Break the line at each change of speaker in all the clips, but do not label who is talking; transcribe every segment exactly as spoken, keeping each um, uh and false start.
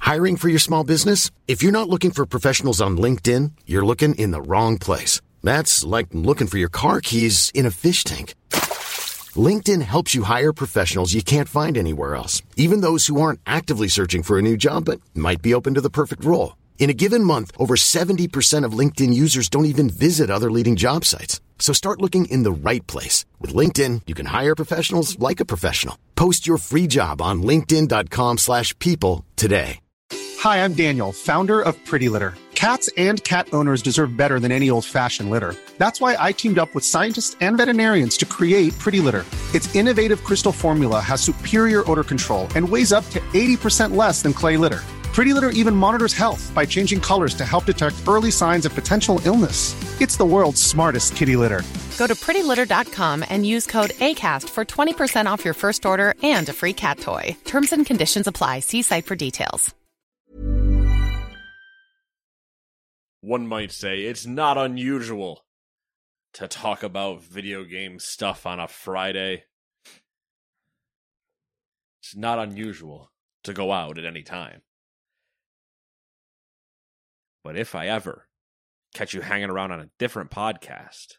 Hiring for your small business? If you're not looking for professionals on LinkedIn, you're looking in the wrong place. That's like looking for your car keys in a fish tank. LinkedIn helps you hire professionals you can't find anywhere else, even those who aren't actively searching for a new job but might be open to the perfect role. In a given month, over seventy percent of LinkedIn users don't even visit other leading job sites. So start looking in the right place. With LinkedIn, you can hire professionals like a professional. Post your free job on linkedin dot com slash people today.
Hi, I'm Daniel, founder of Pretty Litter. Cats and cat owners deserve better than any old-fashioned litter. That's why I teamed up with scientists and veterinarians to create Pretty Litter. Its innovative crystal formula has superior odor control and weighs up to eighty percent less than clay litter. Pretty Litter even monitors health by changing colors to help detect early signs of potential illness. It's the world's smartest kitty litter.
Go to pretty litter dot com and use code ACAST for twenty percent off your first order and a free cat toy. Terms and conditions apply. See site for details.
One might say it's not unusual to talk about video game stuff on a Friday. It's not unusual to go out at any time. But if I ever catch you hanging around on a different podcast,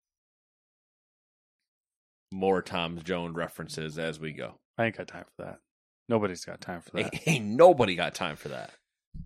more Tom Jones references as we go.
I ain't got time for that. Nobody's got time for that.
Ain't, ain't nobody got time for that.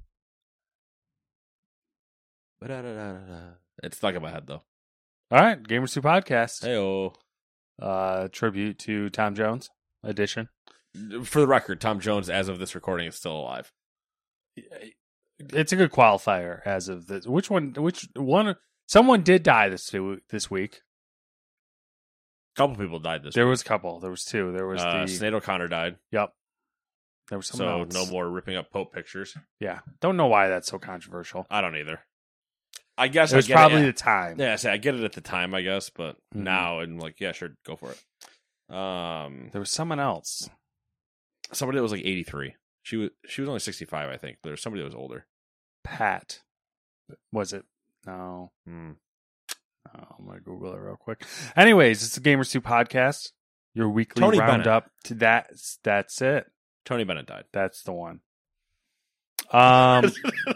It's stuck in my head, though.
All right, Gamers two Podcast.
Hey-oh.
Uh, tribute to Tom Jones edition.
For the record, Tom Jones, as of this recording, is still alive.
It's a good qualifier as of this. Which one? Which one? Someone did die this this week.
A couple people died this
there
week.
was a couple. There was two. There was
uh,
the
Sinead O'Connor died.
Yep. There was someone
so
else.
No more ripping up Pope pictures.
Yeah. Don't know why that's so controversial.
I don't either. I guess
it was
I get
probably
it.
the time.
Yeah, I, say, I get it at the time, I guess, but
mm-hmm.
now I'm like, yeah, sure, go for it. Um,
there was someone else.
Somebody that was like eighty-three. She was she was only sixty-five, I think. There was somebody that was older.
Pat. Was it? No.
Hmm.
Oh, I'm going to Google it real quick. Anyways, it's the Gamers two Podcast. Your weekly
Tony
roundup. To that, that's it.
Tony Bennett died.
That's the one. Um,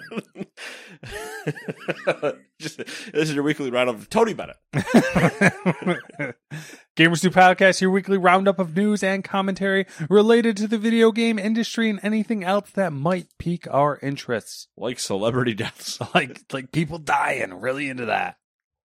Just, this is your weekly roundup of Tony Bennett.
Gamers two Podcast, your weekly roundup of news and commentary related to the video game industry and anything else that might pique our interests.
Like celebrity deaths.
like like people dying. Really into that.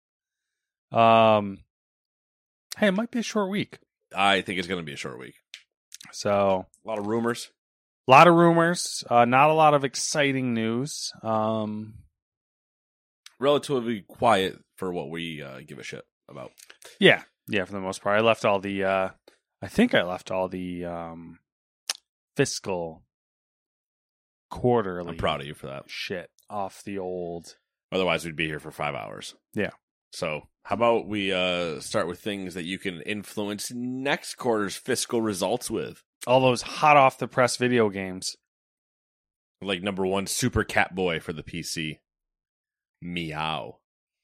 Um, hey, it might be a short week.
I think it's going to be a short week.
So
a lot of rumors.
A lot of rumors. Uh, not a lot of exciting news. Um,
Relatively quiet for what we uh, give a shit about.
Yeah. Yeah, for the most part. I left all the, uh, I think I left all the um, fiscal quarterly.
I'm proud of you for that.
Shit off the old.
Otherwise, we'd be here for five hours.
Yeah.
So, how about we uh, start with things that you can influence next quarter's fiscal results with?
All those hot off the press video games.
Like number one, Super Catboy for the P C. Meow.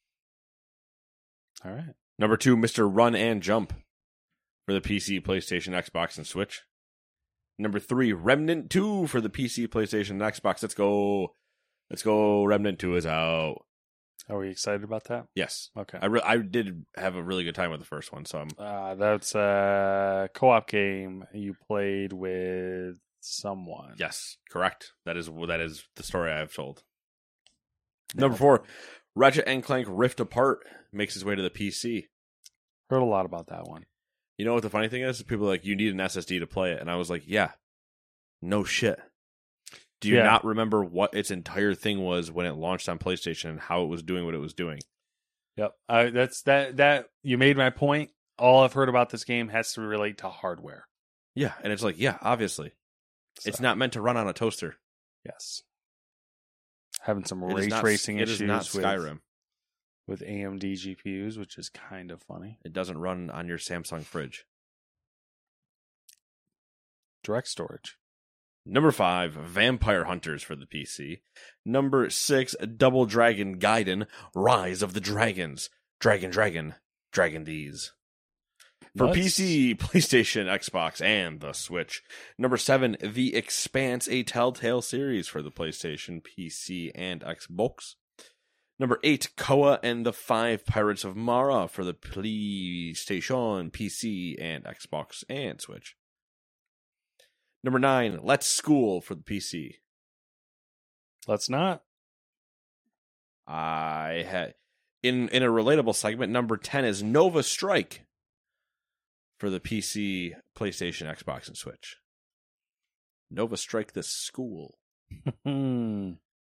All right.
Number two, Mister Run and Jump for the P C, PlayStation, Xbox, and Switch. Number three, Remnant two for the P C, PlayStation, and Xbox. Let's go. Let's go. Remnant two is out.
Are we excited about that?
Yes.
Okay.
I, re- I did have a really good time with the first one, so I'm...
Uh, that's a co-op game you played with someone.
Yes, correct. That is that is the story I've told. Number four, Ratchet and Clank Rift Apart makes its way to the P C.
Heard a lot about that one.
You know what the funny thing is? People are like, you need an S S D to play it. And I was like, yeah, no shit. Do you
yeah.
not remember what its entire thing was when it launched on PlayStation and how it was doing what it was doing?
Yep. Uh, that's that. That you made my point. All I've heard about this game has to relate to hardware.
Yeah, and it's like, yeah, obviously, so. It's not meant to run on a toaster.
Yes. Having some
it
ray
not,
tracing
it
issues
is not Skyrim
with, with A M D G P Us, which is kind of funny.
It doesn't run on your Samsung fridge.
Direct storage.
Number five, Vampire Hunters for the P C. Number six, Double Dragon Gaiden, Rise of the Dragons. Dragon, Dragon, Dragon D's. For
Let's-
P C, PlayStation, Xbox, and the Switch. Number seven, The Expanse, a Telltale series for the PlayStation, P C, and Xbox. Number eight, Koa and the Five Pirates of Mara for the PlayStation, P C, and Xbox, and Switch. Number nine, Let's School for the P C.
Let's not.
I had in in a relatable segment. Number ten is Nova Strike for the P C, PlayStation, Xbox, and Switch. Nova Strike the School.
Hmm.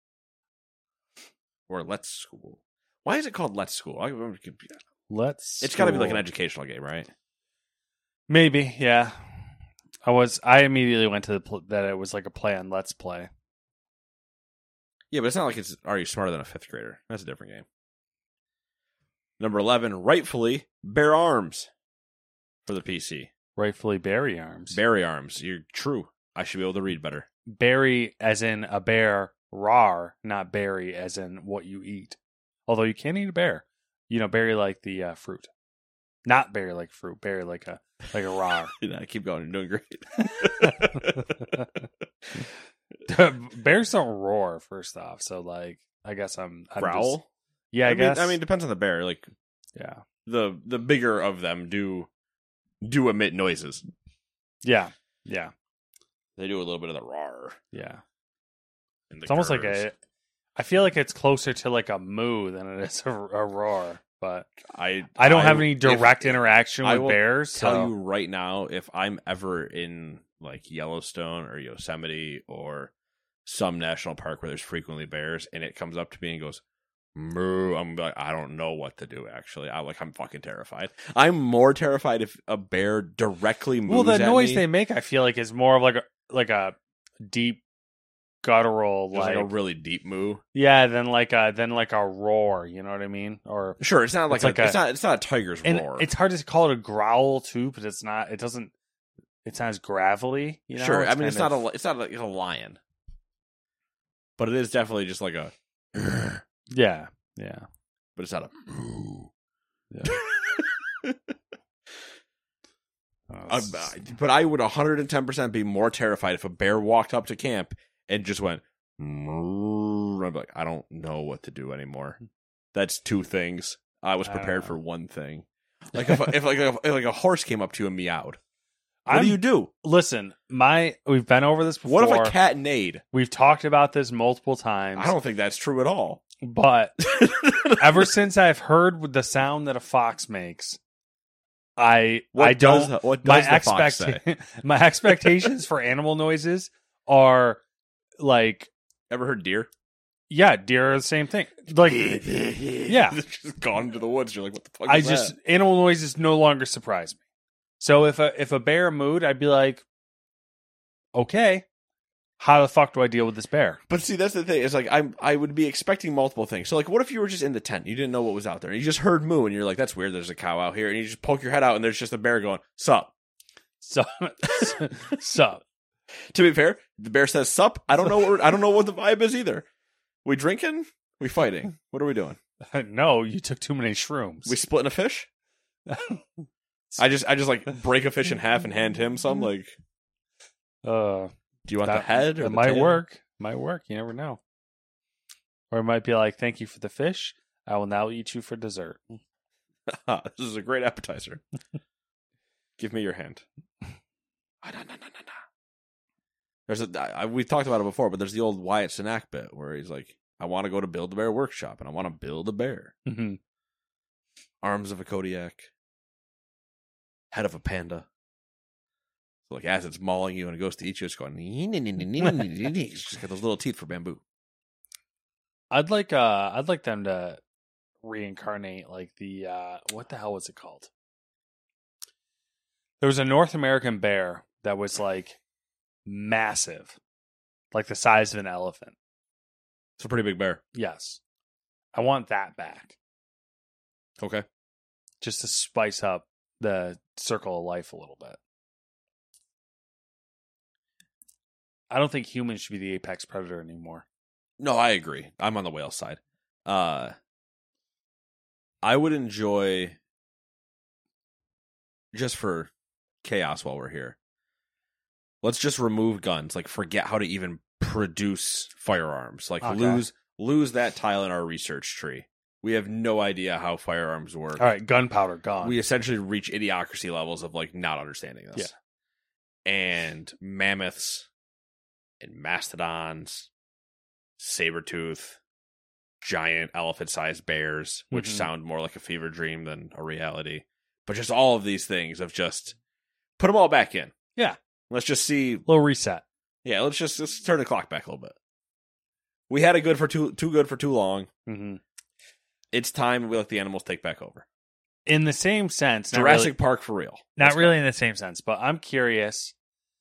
Or Let's School. Why is it called Let's School? I,
Let's.
it's got to be like an
School.
educational game, right?
Maybe, yeah. I was. I immediately went to the pl- that it was like a play on Let's Play.
Yeah, but it's not like it's Are You Smarter Than a Fifth Grader? That's a different game. Number eleven, rightfully, Bear Arms for the P C.
Rightfully, Barry Arms.
Barry Arms. You're true. I should be able to read better.
Berry as in a bear, rar, not berry as in what you eat. Although you can eat a bear. You know, berry like the uh, fruit. Not berry like fruit, berry like a like a rar.
I keep going. You're doing great.
Bears don't roar, first off. So, like, I guess I'm... I'm
Growl?
just- yeah, I,
I mean,
guess.
I mean, it depends on the bear. Like,
yeah.
the the bigger of them do do emit noises.
Yeah. Yeah.
They do a little bit of the roar.
Yeah.
And the
It's almost like
curves.
a... I feel like it's closer to like a moo than it is a, a roar. But
I
I don't have
I-
any direct
if-
interaction
I
with
will
bears.
Tell
so.
you right now, if I'm ever in like Yellowstone or Yosemite or some national park where there's frequently bears, and it comes up to me and goes moo, I'm like, I don't know what to do. Actually, I like I'm fucking terrified. I'm more terrified if a bear directly moves.
Well, the
at
noise
me,
they make, I feel like, is more of like a like a deep guttural,
just like,
like,
a really deep moo.
yeah, than like a than like a roar. You know what I mean? Or
Sure, it's not like,
It's
a,
like a-
it's not it's not a tiger's
and
roar.
it's hard to call it a growl too, but it's not. It doesn't. It's not as gravelly. You know?
sure, I mean it's
kind
not
of-
a it's not like a lion, but it is definitely just like a.
Yeah, yeah.
But it's not a moo.
yeah. Oh,
Uh,
it's-
but I would one hundred ten percent be more terrified if a bear walked up to camp and just went, "Moo." I'd be like, I don't know what to do anymore. That's two things. I was
I don't
prepared
know.
for one thing. Like if, if like a, if like a horse came up to you and meowed, what
I'm-
do you do?
Listen, my we've been over this before.
What if a cat neighed?
We've talked about this multiple times.
I don't think that's true at all.
But ever since I've heard the sound that a fox makes, I
What
I don't.
does, what
my
does the fox say?
expect my expectations for animal noises are like,
Ever heard deer?
yeah, deer are the same thing. Like,
yeah, just gone into the woods. You're like, what the fuck?
I
is
just
that?
animal noises no longer surprise me. So if a if a bear mooed, I'd be like, okay, how the fuck do I deal with this bear?
But see, that's the thing. Is like I'm, I would be expecting multiple things. So, like, what if you were just in the tent, you didn't know what was out there, and you just heard moo, and you're like, "That's weird. There's a cow out here," and you just poke your head out, and there's just a bear going, "Sup."
So, so
To be fair, the bear says, "Sup." I don't know. What we're, I don't know what the vibe is either. We drinking? We fighting? What are we doing?
no, you took too many shrooms.
We splitting a fish? I just, I just like break a fish in half and hand him some. Like,
uh,
do you want
that,
the head or
that
the
might
tail?
work. Might work. You never know. Or it might be like, "Thank you for the fish. I will now eat you for dessert."
Ah, this is a great appetizer. Give me your hand. There's a I, we talked about it before, but there's the old Wyatt Cenac bit where he's like, "I want to go to Build a Bear workshop, and I want to build a bear.
Mhm.
Arms of a Kodiak, head of a panda. So like as it's mauling you and it goes to eat you, it's going. It's just got those little teeth for bamboo.
I'd like uh I'd like them to reincarnate like the uh what the hell was it called? There was a North American bear that was like massive. Like the size of an elephant.
It's a pretty big bear.
Yes. I want that back.
Okay.
Just to spice up the circle of life a little bit. I don't think humans should be the apex predator anymore.
No, I agree. I'm on the whale side. Uh, I would enjoy just for chaos while we're here, let's just remove guns. Like, forget how to even produce firearms. Like,
Okay.
lose lose that tile in our research tree. We have no idea how firearms work.
All right, gunpowder gone.
We essentially reach idiocracy levels of like not understanding this.
Yeah.
And mammoths and mastodons, saber-tooth, giant elephant-sized bears, which
Mhm.
sound more like a fever dream than a reality. But just all of these things of just put them all back in.
Yeah.
Let's just see.
Little reset.
Yeah, let's just let's turn the clock back a little bit. We had it good for too too good for too long.
Mm-hmm.
It's time we let the animals take back over.
In the same sense, not
Jurassic
really,
Park for real.
not
Let's go.
really in the same sense, but I'm curious.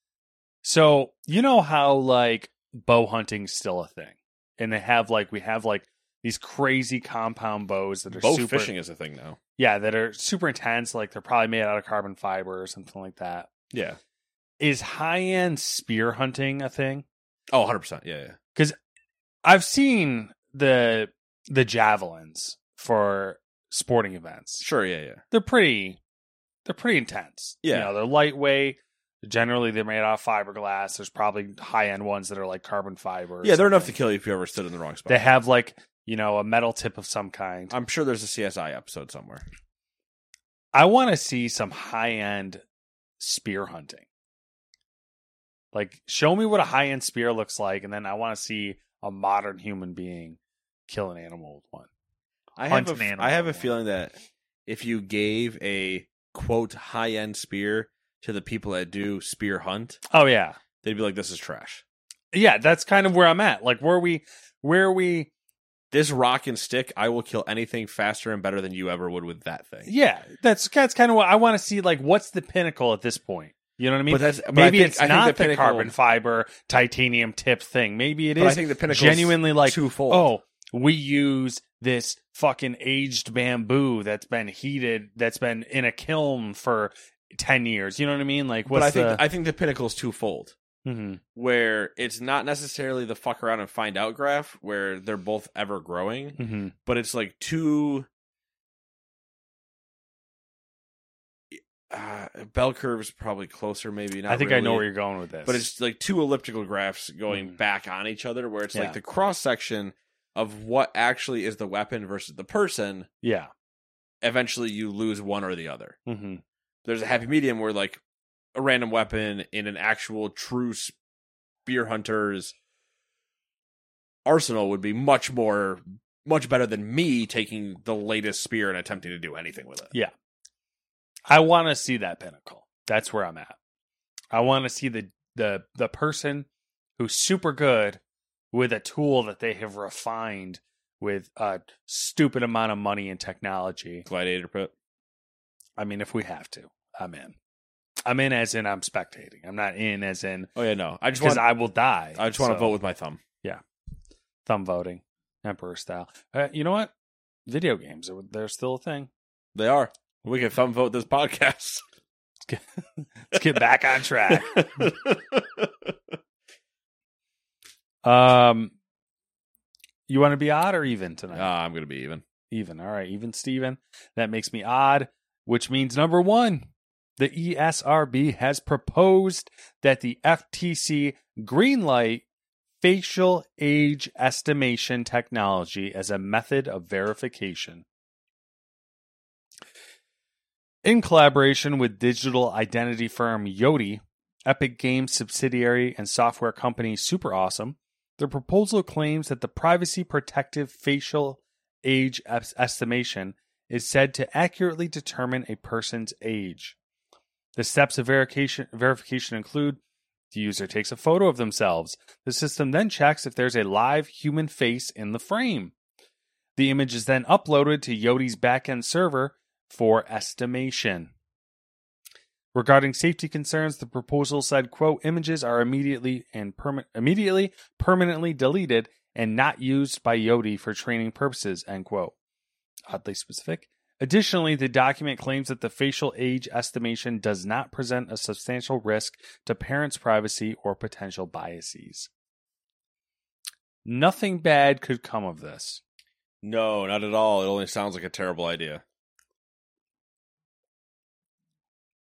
So you know how like bow hunting's still a thing, and they have like we have like these crazy compound bows that are
Bow
super,
fishing is a thing now.
yeah, that are super intense. Like they're probably made out of carbon fiber or something like that.
Yeah.
Is high end spear hunting a thing?
Oh, one hundred percent. Yeah, yeah.
Because I've seen the the javelins for sporting events.
Sure, yeah, yeah.
They're pretty they're pretty intense.
Yeah.
You know, they're lightweight. Generally they're made out of fiberglass. There's probably high end ones that are like carbon fiber. or
Yeah, they're enough to
something.
kill you if you ever stood in the wrong spot.
They have like, you know, a metal tip of some kind.
I'm sure there's a C S I episode somewhere.
I want to see some high end spear hunting. Like, show me what a high end spear looks like, and then I want to see a modern human being kill an animal with one.
I
Hunt
have
an
a,
animal
I have a
with one.
feeling that if you gave a quote high end spear to the people that do spear hunt,
Oh yeah,
they'd be like, "This is trash.
yeah. That's kind of where I'm at. Like, where we, where we,
This rock and stick, I will kill anything faster and better than you ever would with that thing."
yeah. That's that's kind of what I want to see. Like, what's the pinnacle at this point? You know what I mean?
But that's but
Maybe
I think,
it's
I think
not
the,
the,
pinnacle,
carbon fiber titanium tip thing. Maybe it
But I
is
think the pinnacle
genuinely like,
twofold.
oh, we use this fucking aged bamboo that's been heated, that's been in a kiln for ten years. You know what I mean? Like,
but
what's
I think
the?
I think the pinnacle is twofold.
Mhm.
Where it's not necessarily the fuck around and find out graph where they're both ever growing,
Mhm.
but it's like two uh, bell curves probably closer, maybe not.
I think I know
really.
where you're going with this,
But it's like two elliptical graphs going
Mhm.
back on each other, where it's
Yeah.
like the cross section of what actually is the weapon versus the person.
yeah.
Eventually, you lose one or the other.
Mm-hmm.
There's a happy medium where like a random weapon in an actual true spear hunter's arsenal would be much more, much better than me taking the latest spear and attempting to do anything with it.
Yeah. I want to see that pinnacle. That's where I'm at. I want to see the the the person who's super good with a tool that they have refined with a stupid amount of money and technology.
Gladiator pit.
I mean, if we have to, I'm in. I'm in as in I'm spectating. I'm not in as in
Oh yeah, no. I just
because
want.
I will die.
I just want to
So,
vote with my thumb.
thumb voting, emperor style. Uh, you know what? Video games, are they're still a thing.
They are. We can thumb vote this podcast.
Let's get back on track. Um, you want to be odd or even tonight?
Ah, I'm gonna be even.
Even. All right, even Steven. That makes me odd, which means number one, the E S R B has proposed that the F T C greenlight facial age estimation technology as a method of verification. In collaboration with digital identity firm Yoti, Epic Games subsidiary and software company Super Awesome, the proposal claims that the privacy protective facial age es- estimation is said to accurately determine a person's age. The steps of verification, verification include the user takes a photo of themselves. The system then checks if there's a live human face in the frame. The image is then uploaded to Yoti's backend server for estimation. Regarding safety concerns, the proposal said, quote, images are immediately and perma- immediately permanently deleted and not used by Yoti for training purposes, end quote. Oddly specific. Additionally, the document claims that the facial age estimation does not present a substantial risk to parents' privacy or potential biases. Nothing bad could come of this.
No, not at all. It only sounds like a terrible idea.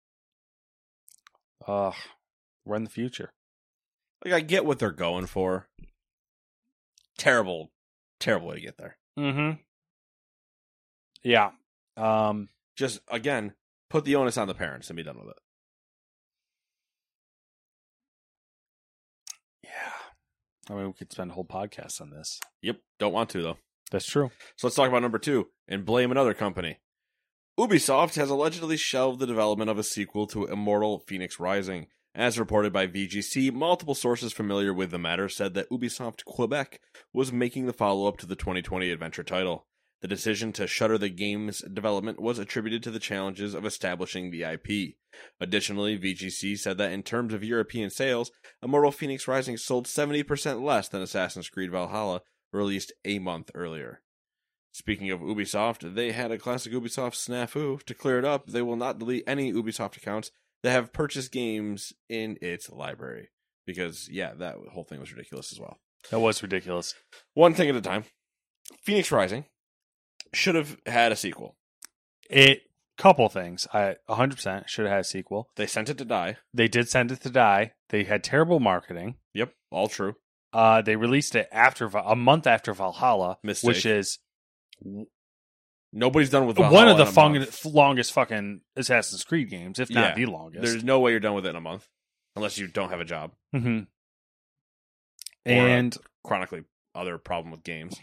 Ugh, we're in the future.
Like, I get what they're going for. Terrible, terrible way to get there.
Mm-hmm. Yeah. Um,
Just, again, put the onus on the parents and be done with it.
yeah. I mean, we could spend a whole podcast on this.
Yep, don't want to, though.
That's true.
So let's talk about number two, and blame another company. Ubisoft has allegedly shelved the development of a sequel to Immortal Phoenix Rising. As reported by V G C, multiple sources familiar with the matter said that Ubisoft Quebec was making the follow-up to the twenty twenty adventure title. The decision to shutter the game's development was attributed to the challenges of establishing the I P. Additionally, V G C said that in terms of European sales, Immortal Phoenix Rising sold seventy percent less than Assassin's Creed Valhalla, released a month earlier. Speaking of Ubisoft, they had a classic Ubisoft snafu. To clear it up, they will not delete any Ubisoft accounts that have purchased games in its library. Because, yeah, that whole thing was ridiculous as well.
That was ridiculous.
One thing at a time. Phoenix Rising should have had a sequel.
It, couple things. I one hundred percent should have had a sequel.
They sent it to die.
They did send it to die. They had terrible marketing.
Yep, all true.
Uh, they released it after a month after Valhalla,
Mistake.
which is
Nobody's done with Valhalla
one of the
in a
fung-
month.
longest fucking Assassin's Creed games, if not
Yeah.
the longest.
There's no way you're done with it in a month. Unless you don't have a job.
Mm-hmm.
Or
And
a chronically other problem with games.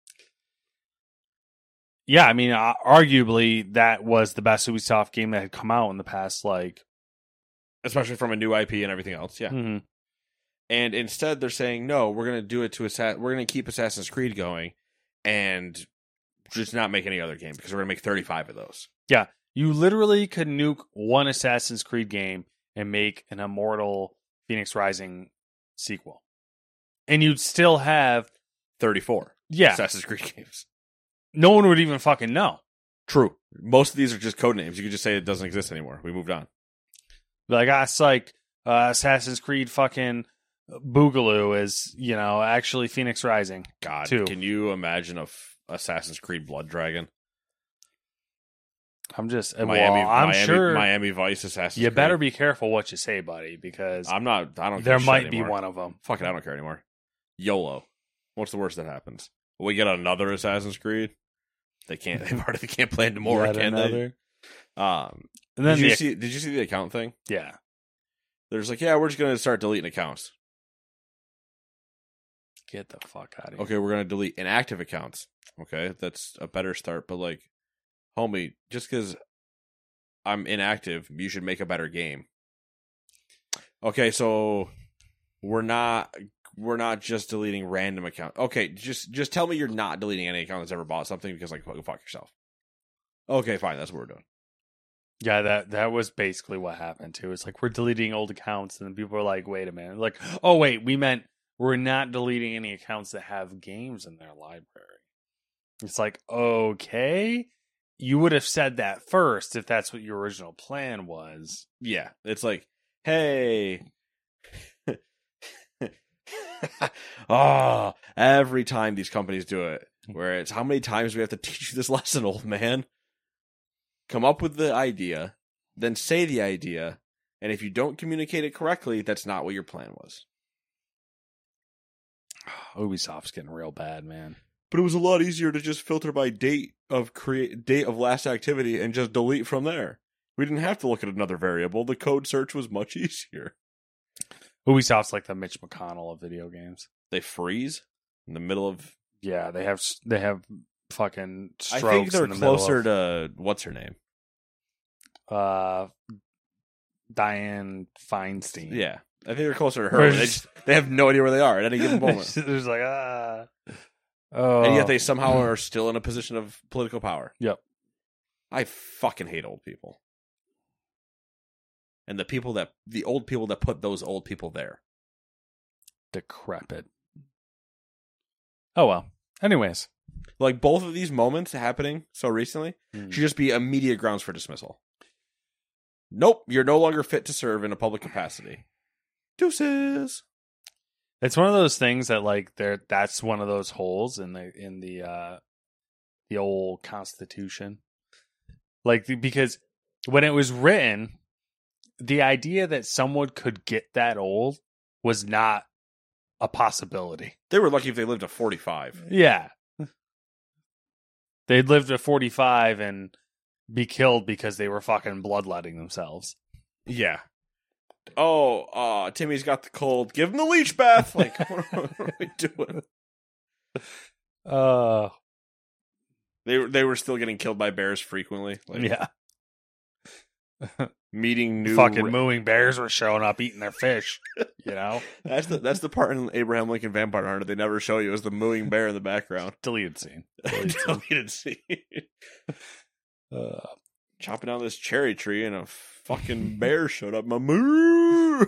yeah, I mean, uh, arguably that was the best Ubisoft game that had come out in the past, like,
Especially from a new I P and everything else, yeah.
mhm.
And instead they're saying, no, we're going to do it to Assa- we're going to keep Assassin's Creed going and just not make any other game because we're going to make thirty-five of those.
Yeah, you literally could nuke one Assassin's Creed game and make an Immortal Phoenix Rising sequel. And you'd still have,
thirty-four
yeah,
Assassin's Creed games.
no one would even fucking know.
True. Most of these are just code names. You could just say it doesn't exist anymore. We moved on.
Like, ah, psych, uh, Assassin's Creed fucking Boogaloo is, you know, actually Phoenix Rising.
God,
Two.
Can you imagine a f- Assassin's Creed Blood Dragon?
I'm just,
Miami,
well, I'm
Miami,
sure
Miami Vice Assassin's
you
Creed.
better be careful what you say, buddy, because
I'm not. I don't.
there
give a shit
might be
anymore.
one of them.
Fuck it, I don't care anymore. YOLO. What's the worst that happens? We get another Assassin's Creed. They can't. They already can't plan to more,
Yet
can
another.
they? Um.
And then
did you
the,
see? Did you see the account thing?
yeah,
There's like, yeah, we're just gonna start deleting accounts.
get the fuck out of here.
Okay, we're gonna delete inactive accounts. Okay, that's a better start. But like, homie, just because I'm inactive, you should make a better game. Okay, so we're not we're not just deleting random accounts. Okay, just just tell me you're not deleting any account that's ever bought something because like go fuck yourself. Okay, fine, that's what we're doing.
Yeah, that that was basically what happened too. It's like we're deleting old accounts, and then people are like, "Wait a minute!" Like, oh wait, we meant we're not deleting any accounts that have games in their library. It's like, okay, you would have said that first if that's what your original plan was.
Yeah, it's like, hey, oh, every time these companies do it, where it's how many times do we have to teach you this lesson, old man? Come up with the idea, then say the idea, and if you don't communicate it correctly, that's not what your plan was.
Ubisoft's getting real bad, man.
But it was a lot easier to just filter by date of create date of last activity and just delete from there. We didn't have to look at another variable. The code search was much easier.
Ubisoft's like the Mitch McConnell of video games.
They freeze in the middle of.
Yeah, they have they have fucking strokes.
I think they're
in the middle
closer
of,
to what's her name.
uh Diane Feinstein.
Yeah, I think they're closer to her.
Where
They,
just-
just, they have no idea where they are at any given moment,
There's like ah, oh,
and yet they somehow are still in a position of political power.
Yep.
I fucking hate old people, and the people that the old people that put those old people there.
decrepit. Oh well. Anyways,
Like both of these moments happening so recently
Mm.
should just be immediate grounds for dismissal. Nope, you're no longer fit to serve in a public capacity. Deuces.
it's one of those things that like there. That's one of those holes in the in the uh the old Constitution. Like the, because when it was written, the idea that someone could get that old was not a possibility.
They were lucky if they lived to forty-five.
Yeah. They'd live to forty-five and be killed because they were fucking bloodletting themselves.
Yeah. Oh, uh, Timmy's got the cold. Give him the leech bath. Like, what, what are we doing?
Uh,
they were they were still getting killed by bears frequently. Like,
yeah.
Meeting new
fucking
ra-
mooing bears were showing up eating their fish. You know,
that's the that's the part in Abraham Lincoln Vampire Hunter they never show you is the mooing bear in the background.
Deleted scene. Deleted scene.
Deleted scene.
Uh,
Chopping down this cherry tree and a fucking bear showed up. My moo.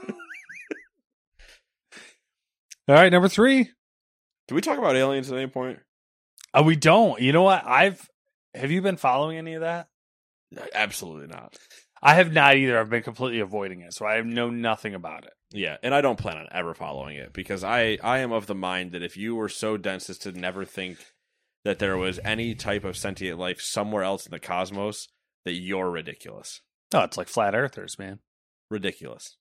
All right, number three.
Do we talk about aliens at any point?
Uh, we don't. You know what? I've have you been following any of that?
Absolutely not.
I have not either. I've been completely avoiding it, so I know nothing about it.
Yeah, and I don't plan on ever following it because I, I am of the mind that if you were so dense as to never think that there was any type of sentient life somewhere else in the cosmos, that you're ridiculous.
Oh, it's like flat earthers, man.
Ridiculous.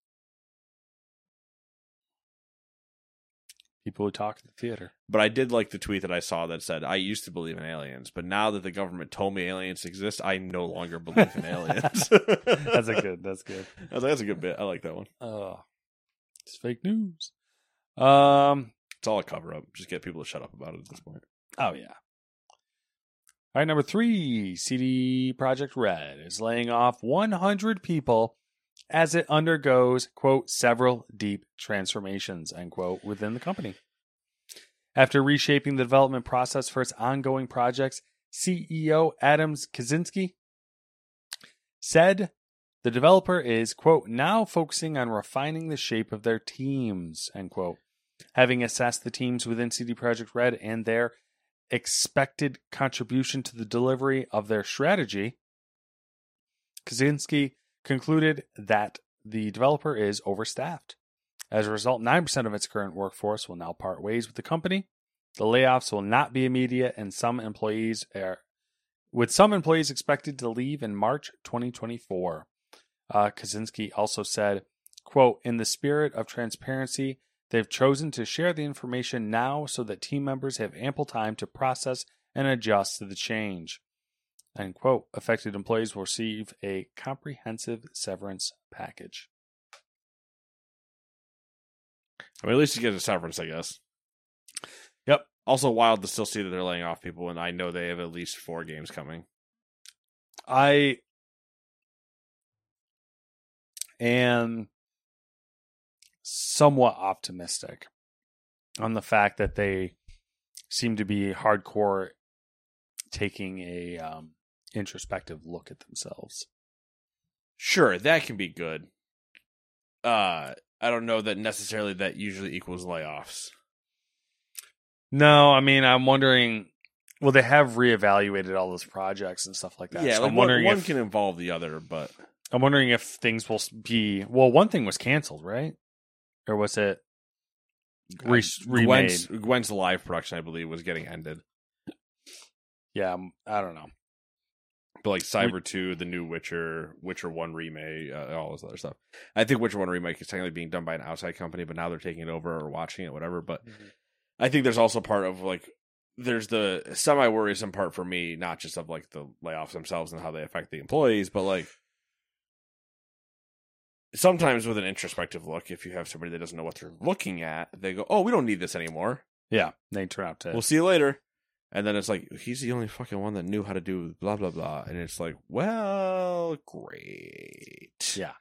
People who talk in the theater.
But I did like the tweet that I saw that said, I used to believe in aliens, but now that the government told me aliens exist, I no longer believe in aliens.
That's a good, that's good.
I was like, that's a good bit. I like that one.
Oh, it's fake news. Um,
It's all a cover up. Just get people to shut up about it at this point.
Oh, yeah. All right, number three, C D Projekt Red is laying off one hundred people as it undergoes, quote, several deep transformations, end quote, within the company. After reshaping the development process for its ongoing projects, C E O Adam Kaczynski said the developer is, quote, now focusing on refining the shape of their teams, end quote. Having assessed the teams within C D Projekt Red and their expected contribution to the delivery of their strategy, Kaczynski concluded that the developer is overstaffed. As a result, nine percent of its current workforce will now part ways with the company. The layoffs will not be immediate, and some employees are, with some employees expected to leave in March twenty twenty-four. Uh, Kaczynski also said, quote, in the spirit of transparency, they've chosen to share the information now so that team members have ample time to process and adjust to the change. End quote. Affected employees will receive a comprehensive severance package.
I mean, at least you get a severance, I guess.
Yep.
Also wild to still see that they're laying off people, and I know they have at least four games coming.
I am somewhat optimistic on the fact that they seem to be hardcore taking a um, introspective look at themselves.
Sure, that can be good. Uh, I don't know that necessarily that usually equals layoffs.
No, I mean, I'm wondering, well, they have reevaluated all those projects and stuff like that.
Yeah,
so
like
I'm wondering
one, one
if,
can involve the other, but
I'm wondering if things will be, well, one thing was canceled, right? Or was it re- remade?
Gwen's, Gwen's live production, I believe, was getting ended.
Yeah, I don't know.
But like Cyber two, the new Witcher, Witcher one remake, uh, all this other stuff. I think Witcher one remake is technically being done by an outside company, but now they're taking it over or watching it, whatever. But mm-hmm. I think there's also part of like, there's the semi-worrisome part for me, not just of like the layoffs themselves and how they affect the employees, but like sometimes with an introspective look, if you have somebody that doesn't know what they're looking at, they go, oh, we don't need this anymore.
Yeah, they turn out to.
We'll see you later. And then it's like, he's the only fucking one that knew how to do blah, blah, blah. And it's like, well, great.
Yeah.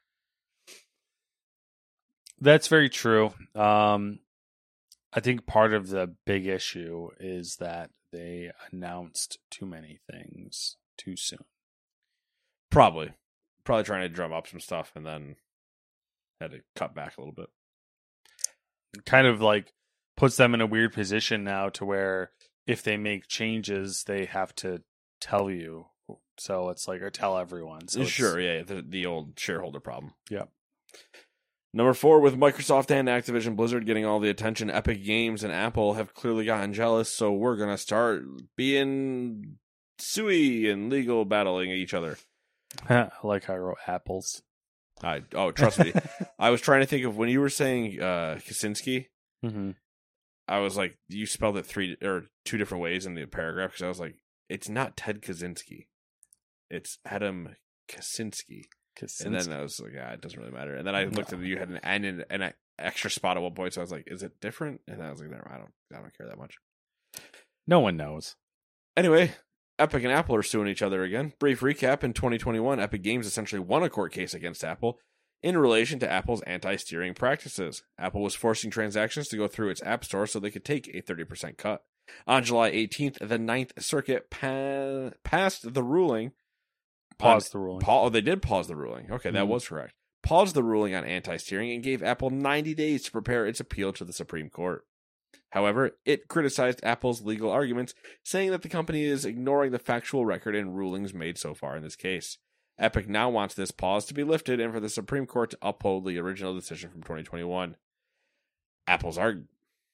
That's very true. Um, I think part of the big issue is that they announced too many things too soon.
Probably. Probably trying to drum up some stuff and then had to cut back a little bit.
Kind of like puts them in a weird position now to where if they make changes, they have to tell you. So it's like, or tell everyone. So
sure, yeah, the, the old shareholder problem.
Yeah.
Number four, with Microsoft and Activision Blizzard getting all the attention, Epic Games and Apple have clearly gotten jealous, so we're going to start being suey and legal battling each other.
I like how I wrote apples.
I oh, trust me. I was trying to think of when you were saying uh, Kaczynski.
Mm-hmm.
I was like, you spelled it three or two different ways in the paragraph because I was like, it's not Ted Kaczynski, it's Adam Kaczynski.
Kaczynski.
And then I was like, yeah, it doesn't really matter. And then I looked no. at you had an N and an extra spot at one point, so I was like, is it different? And I was like, no, I don't, I don't care that much.
No one knows.
Anyway. Epic and Apple are suing each other again. Brief recap, in twenty twenty-one, Epic Games essentially won a court case against Apple in relation to Apple's anti-steering practices. Apple was forcing transactions to go through its App Store so they could take a thirty percent cut. On July eighteenth, the Ninth Circuit pa- passed the ruling.
Paused the ruling.
Pa- oh, they did pause the ruling. Okay, that mm. was correct. Paused the ruling on anti-steering and gave Apple ninety days to prepare its appeal to the Supreme Court. However, it criticized Apple's legal arguments, saying that the company is ignoring the factual record and rulings made so far in this case. Epic now wants this pause to be lifted and for the Supreme Court to uphold the original decision from twenty twenty-one. Apple's argument.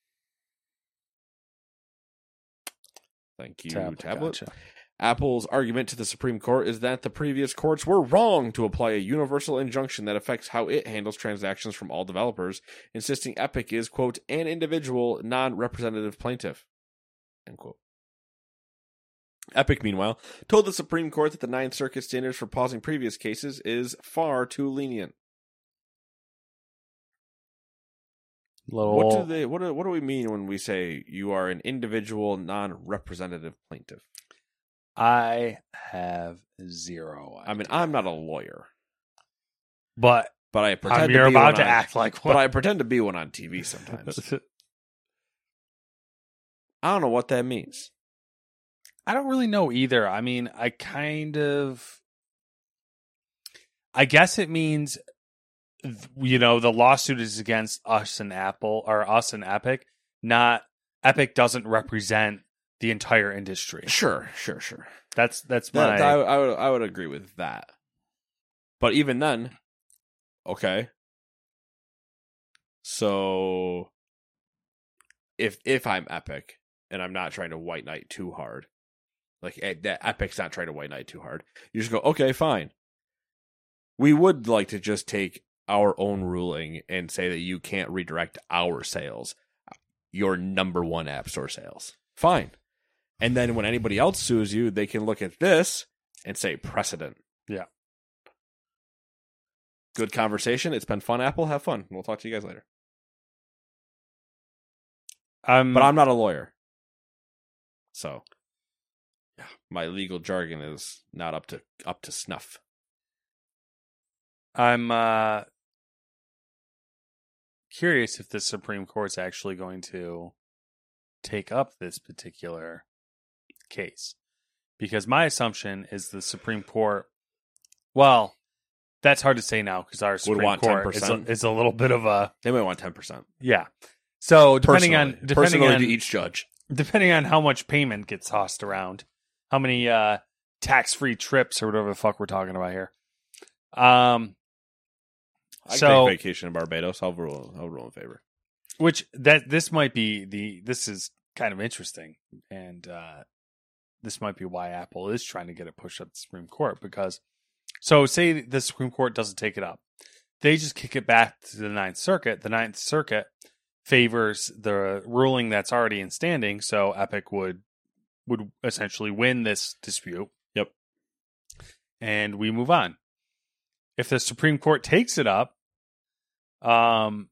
Thank you,
Tab-
Tablet.
Gotcha.
Apple's argument to the Supreme Court is that the previous courts were wrong to apply a universal injunction that affects how it handles transactions from all developers, insisting Epic is, quote, an individual, non-representative plaintiff, end quote. Epic, meanwhile, told the Supreme Court that the Ninth Circuit standards for pausing previous cases is far too lenient.
Little...
What do they? What do, what do we mean when we say you are an individual, non-representative plaintiff?
I have zero idea.
I mean, I'm not a lawyer,
but
but I pretend
I'm,
to
you're
be
about
one
to
on,
act like one.
But I pretend to be one on T V sometimes. I don't know what that means.
I don't really know either. I mean, I kind of, I guess it means, you know, the lawsuit is against us and Apple, or us and Epic. Not Epic doesn't represent the entire industry.
Sure, sure, sure.
That's that's my.
That, I, I would I would agree with that. But even then, okay. So, if if I'm Epic and I'm not trying to white knight too hard, like that Epic's not trying to white knight too hard, you just go, okay, fine. We would like to just take our own ruling and say that you can't redirect our sales, your number one App Store sales. Fine. And then when anybody else sues you, they can look at this and say precedent.
Yeah.
Good conversation. It's been fun, Apple. Have fun. We'll talk to you guys later.
Um,
but I'm not a lawyer. So yeah, my legal jargon is not up to up to snuff.
I'm uh, curious if the Supreme Court's actually going to take up this particular case, because my assumption is the Supreme Court, well, that's hard to say now because our Supreme
want
Court is a, is a little bit of a,
they might want ten percent.
Yeah. So depending
Personally.
on depending
Personally
on
to each judge,
depending on how much payment gets tossed around, how many uh, tax-free trips or whatever the fuck we're talking about here. Um,
I
so,
take vacation in Barbados. I'll rule. I'll rule in favor.
Which that this might be the this is kind of interesting, and uh, this might be why Apple is trying to get it pushed up the Supreme Court, because so say the Supreme Court doesn't take it up, they just kick it back to the Ninth Circuit. The Ninth Circuit favors the ruling that's already in standing, so Epic would would essentially win this dispute.
Yep,
and we move on. If the Supreme Court takes it up, um.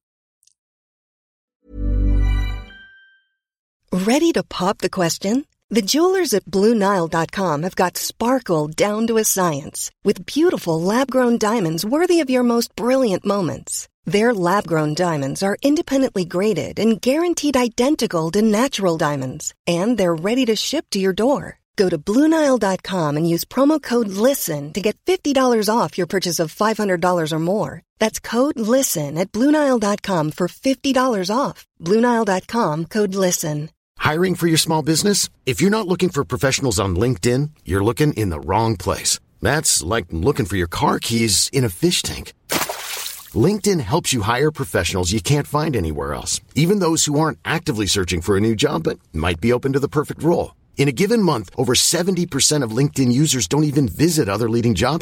Ready to pop the question? The jewelers at Blue Nile dot com have got sparkle down to a science with beautiful lab-grown diamonds worthy of your most brilliant moments. Their lab-grown diamonds are independently graded and guaranteed identical to natural diamonds, and they're ready to ship to your door. Go to Blue Nile dot com and use promo code LISTEN to get fifty dollars off your purchase of five hundred dollars or more. That's code LISTEN at Blue Nile dot com for fifty dollars off. Blue Nile dot com, code LISTEN.
Hiring for your small business? If you're not looking for professionals on LinkedIn, you're looking in the wrong place. That's like looking for your car keys in a fish tank. LinkedIn helps you hire professionals you can't find anywhere else, even those who aren't actively searching for a new job but might be open to the perfect role. In a given month, over seventy percent of LinkedIn users don't even visit other leading job sites.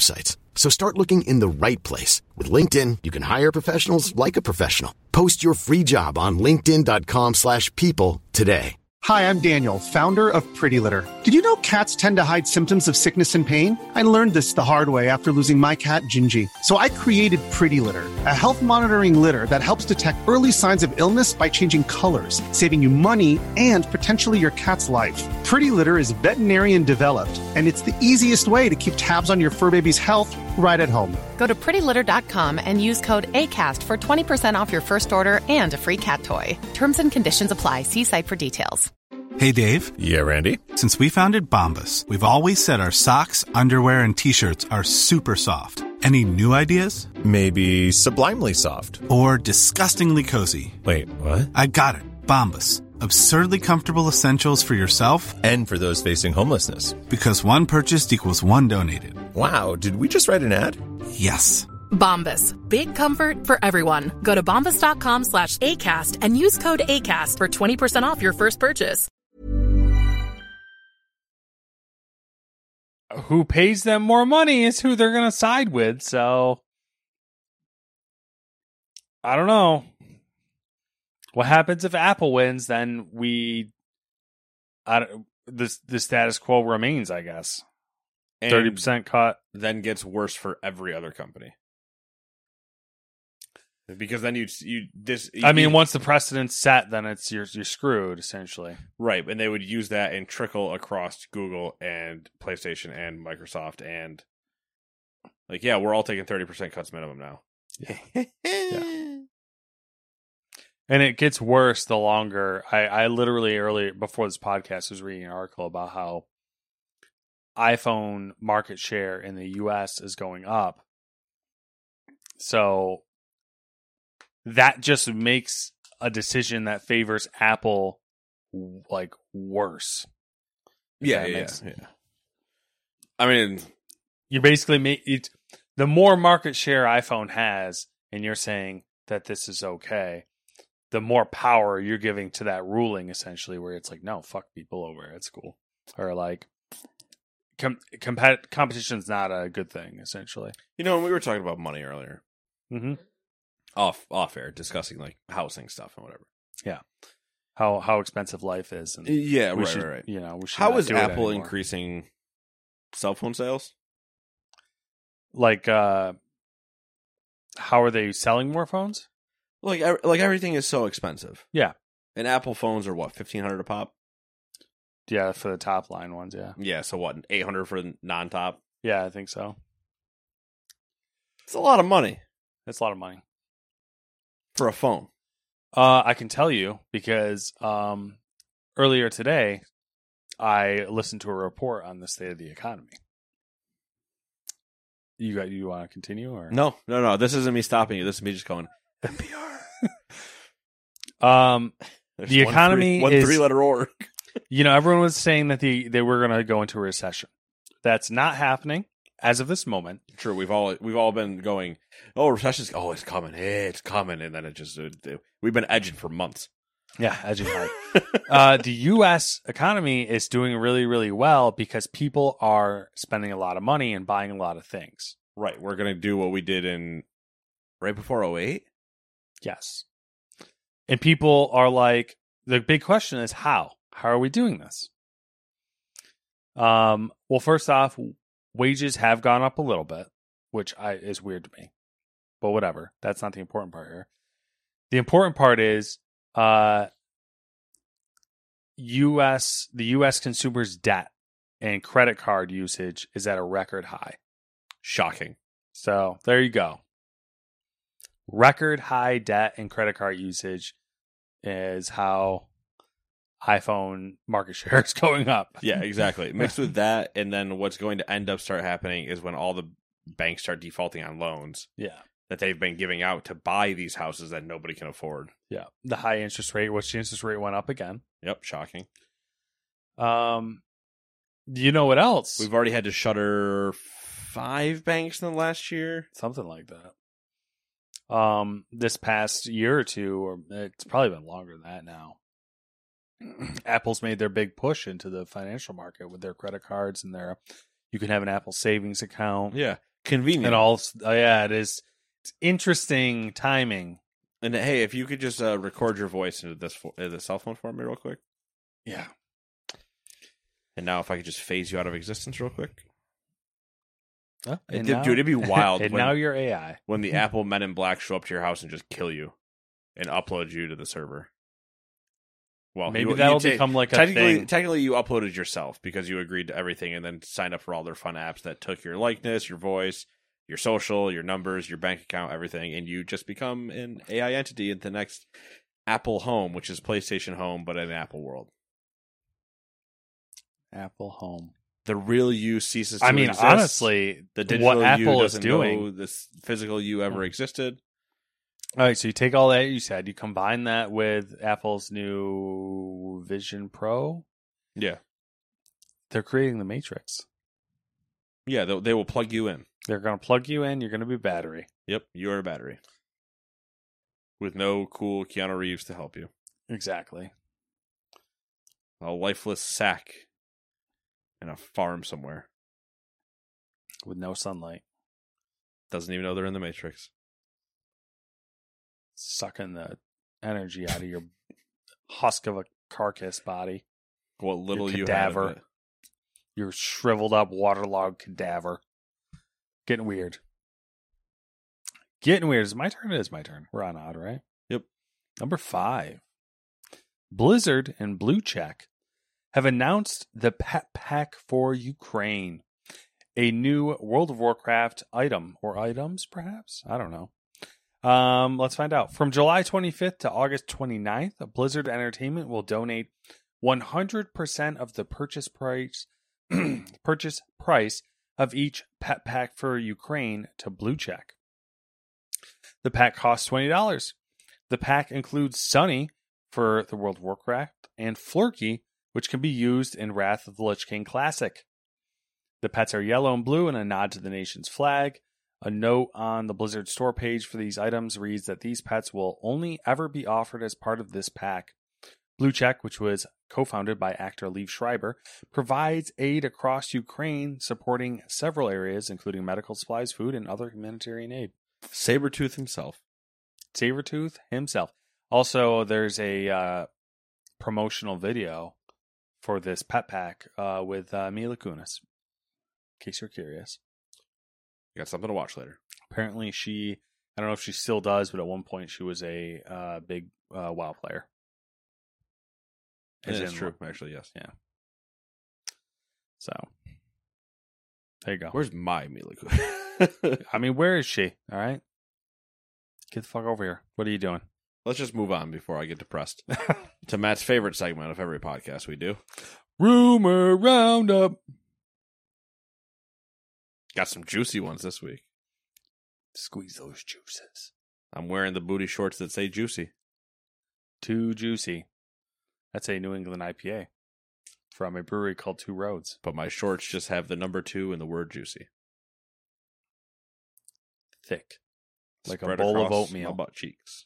So start looking in the right place. With LinkedIn, you can hire professionals like a professional. Post your free job on linkedin.com slash people today.
Hi, I'm Daniel, founder of Pretty Litter. Did you know cats tend to hide symptoms of sickness and pain? I learned this the hard way after losing my cat, Gingy. So I created Pretty Litter, a health monitoring litter that helps detect early signs of illness by changing colors, saving you money and potentially your cat's life. Pretty Litter is veterinarian developed, and it's the easiest way to keep tabs on your fur baby's health right at home.
Go to pretty litter dot com and use code ACAST for twenty percent off your first order and a free cat toy. Terms and conditions apply. See site for details.
Hey, Dave.
Yeah, Randy.
Since we founded Bombas, we've always said our socks, underwear, and T-shirts are super soft. Any new ideas?
Maybe sublimely soft.
Or disgustingly cozy.
Wait, what?
I got it. Bombas. Absurdly comfortable essentials for yourself
and for those facing homelessness.
Because one purchased equals one donated.
Wow, did we just write an ad?
Yes.
Bombas. Big comfort for everyone. Go to bombas.com slash ACAST and use code ACAST for twenty percent off your first purchase.
Who pays them more money is who they're going to side with, so I don't know. What happens if Apple wins? Then we, I don't, the the status quo remains, I guess. Thirty percent cut,
then gets worse for every other company. Because then you you this.
I mean,
you,
once the precedent's set, then it's you're you're screwed essentially.
Right, and they would use that and trickle across Google and PlayStation and Microsoft and like, yeah, we're all taking thirty percent cuts minimum now.
Yeah. Yeah. And it gets worse the longer. I, I literally earlier before this podcast was reading an article about how iPhone market share in the U S is going up. So that just makes a decision that favors Apple like worse.
Yeah, yeah,
makes,
yeah. I mean,
you basically make it the more market share iPhone has, and you're saying that this is okay, the more power you're giving to that ruling, essentially, where it's like, no, fuck people over, it's cool, or like. Com- compet- competition's not a good thing, essentially.
You know, we were talking about money earlier.
Mm-hmm.
Off off air, discussing like housing stuff and whatever.
Yeah. How how expensive life is. And
yeah,
we
right,
should,
right, right.
You know, we should
How
not
is
do it
Apple
anymore.
increasing cell phone sales?
Like, uh, how are they selling more phones?
Like, like everything is so expensive.
Yeah.
And Apple phones are what, fifteen hundred a pop?
Yeah, for the top line ones, yeah.
Yeah, so what, eight hundred for the non-top?
Yeah, I think so.
It's a lot of money.
That's a lot of money.
For a phone.
Uh, I can tell you because um, earlier today, I listened to a report on the state of the economy. You got you want to continue or
no? No, no. This isn't me stopping you. This is me just going N P
R. um,
There's
the
one
economy
three, one
is
three letter org.
You know, everyone was saying that the they were going to go into a recession. That's not happening as of this moment.
True. We've all we've all been going, oh, recession's oh, it's coming, hey, it's coming, and then it just it, it, we've been edging for months.
Yeah, edging hard. uh, the U S economy is doing really, really well because people are spending a lot of money and buying a lot of things.
Right. We're going to do what we did in right before oh eight.
Yes. And people are like, the big question is how? How are we doing this? Um. Well, first off, wages have gone up a little bit, which I, is weird to me. But whatever. That's not the important part here. The important part is uh, U S the U S consumers' debt and credit card usage is at a record high.
Shocking.
So there you go. Record high debt and credit card usage is how iPhone market share is going up.
Yeah, exactly. Mixed with that, and then what's going to end up start happening is when all the banks start defaulting on loans.
Yeah.
That they've been giving out to buy these houses that nobody can afford.
Yeah. The high interest rate, which the interest rate went up again.
Yep, shocking.
Um, you know what else?
We've already had to shutter five banks in the last year.
Something like that. Um, this past year or two, or it's probably been longer than that now. Apple's made their big push into the financial market with their credit cards and their, you can have an Apple savings account.
Yeah. convenient.
And all, oh yeah, it is. It's interesting timing.
And hey, if you could just uh, record your voice into this for, uh, the cell phone for me real quick.
Yeah.
And now if I could just phase you out of existence real quick.
Oh,
It,
now,
dude, it'd be wild.
and
when,
now you're A I.
when the Apple Men in Black show up to your house and just kill you and upload you to the server. Well,
Maybe
you,
that'll
you ta-
become like a
technically,
thing.
Technically, you uploaded yourself because you agreed to everything and then signed up for all their fun apps that took your likeness, your voice, your social, your numbers, your bank account, everything, and you just become an A I entity in the next Apple Home, which is PlayStation Home, but in Apple world.
Apple Home.
The real you ceases to
I mean,
exist.
honestly,
the digital
what
you
Apple is
doesn't
doing.
know this physical you ever existed.
All right, so you take all that you said, you combine that with Apple's new Vision Pro.
Yeah.
They're creating the Matrix.
Yeah, they, they will plug you in.
They're going to plug you in. You're going to be battery.
Yep, you're a battery. With no cool Keanu Reeves to help you.
Exactly.
A lifeless sack in a farm somewhere.
With no sunlight.
Doesn't even know they're in the Matrix.
Sucking the energy out of your husk of a carcass body.
What little
Your
you have
cadaver.
of it.
Your shriveled up, waterlogged cadaver. Getting weird. Getting weird. Is it my turn? It is my turn. We're on odd, right?
Yep.
Number five. Blizzard and Blue Check have announced the Pet Pack for Ukraine. A new World of Warcraft item. Or items, perhaps? I don't know. Um, let's find out. From July twenty-fifth to August twenty-ninth, Blizzard Entertainment will donate one hundred percent of the purchase price purchase price of each Pet Pack for Ukraine to Blue Check. The pack costs twenty dollars. The pack includes Sunny for the World of Warcraft and Flurky, which can be used in Wrath of the Lich King Classic. The pets are yellow and blue in a nod to the nation's flag. A note on the Blizzard store page for these items reads that these pets will only ever be offered as part of this pack. Blue Check, which was co-founded by actor Liev Schreiber, provides aid across Ukraine, supporting several areas, including medical supplies, food, and other humanitarian aid.
Sabretooth himself.
Sabretooth himself. Also, there's a uh, promotional video for this pet pack uh, with uh, Mila Kunis, in case you're curious.
You got something to watch later.
Apparently, she, I don't know if she still does, but at one point she was a uh, big uh, WoW player.
That's
in-
true, actually, yes.
Yeah. So, there you go.
Where's my Mila Kunis?
I mean, where is she? All right. Get the fuck over here. What are you doing?
Let's just move on before I get depressed. To Matt's favorite segment of every podcast we do.
Rumor Roundup.
Got some juicy ones this week.
Squeeze those juices.
I'm wearing the booty shorts that say juicy.
Too juicy. That's a New England I P A from a brewery called Two Roads.
But my shorts just have the number two and the word juicy.
Thick. Like
Spread
a bowl of
across
oatmeal.
my butt cheeks.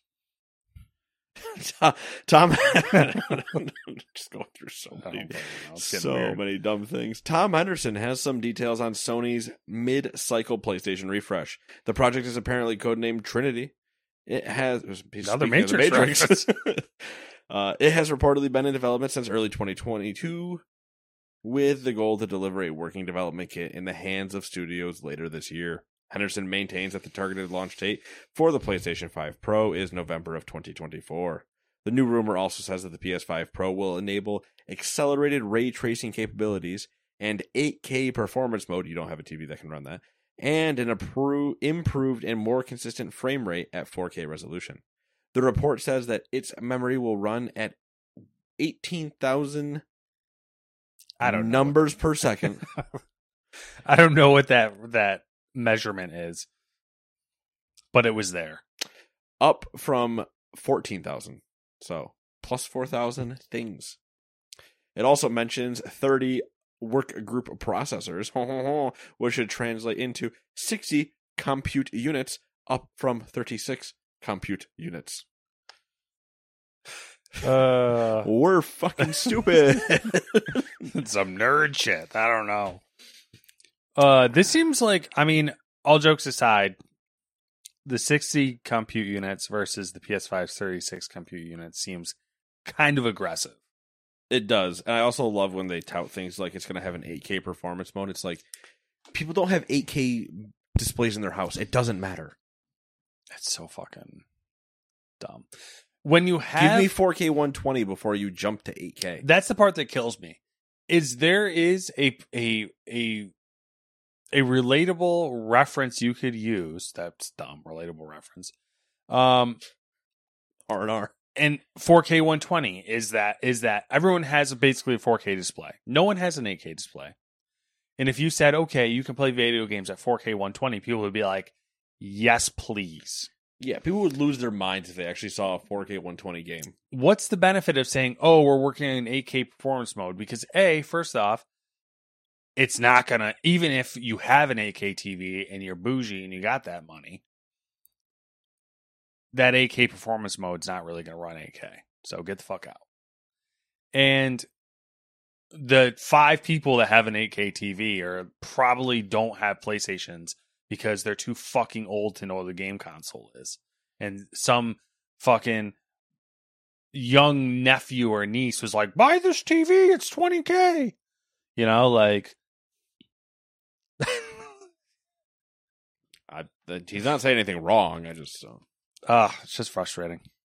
Tom, just going through so
I
many,
don't blame you. It's getting
so
weird.
many dumb things. Tom Henderson has some details on Sony's mid-cycle PlayStation refresh. The project is apparently codenamed Trinity. It has
Another
speaking of the
Matrix
Matrix. uh, it has reportedly been in development since early twenty twenty-two, with the goal to deliver a working development kit in the hands of studios later this year. Henderson maintains that the targeted launch date for the PlayStation five Pro is November of twenty twenty-four. The new rumor also says that the P S five Pro will enable accelerated ray tracing capabilities and eight K performance mode. You don't have a T V that can run that. And an appro- improved and more consistent frame rate at four K resolution. The report says that its memory will run at eighteen thousand
I don't know.
numbers per second.
I don't know what that that measurement is, but it was there.
Up from fourteen thousand. So, plus four thousand things. It also mentions thirty work group processors, which should translate into sixty compute units, up from thirty-six compute units.
Uh,
We're fucking stupid.
Some nerd shit. I don't know. Uh, this seems like, I mean, all jokes aside, the sixty compute units versus the P S five's thirty-six compute units seems kind of aggressive.
It does. And I also love when they tout things like it's going to have an eight K performance mode. It's like, people don't have eight K displays in their house. It doesn't matter.
That's so fucking dumb. When you have...
Give me four K one twenty before you jump to eight K.
That's the part that kills me. Is there is a a a a relatable reference you could use. That's dumb. Relatable reference. Um,
R and R.
And four K one twenty is that is that everyone has basically a four K display. No one has an eight K display. And if you said, okay, you can play video games at four K one twenty, people would be like, yes, please.
Yeah, people would lose their minds if they actually saw a four K one twenty game.
What's the benefit of saying, oh, we're working in eight K performance mode? Because A, first off, it's not going to, even if you have an eight K T V and you're bougie and you got that money, that eight K performance mode's not really going to run eight K. So get the fuck out. And the five people that have an eight K T V are probably don't have PlayStations because they're too fucking old to know what the game console is. And some fucking young nephew or niece was like, buy this T V, it's twenty K. You know, like...
I, he's not saying anything wrong. I just... Uh...
Ah, it's just frustrating.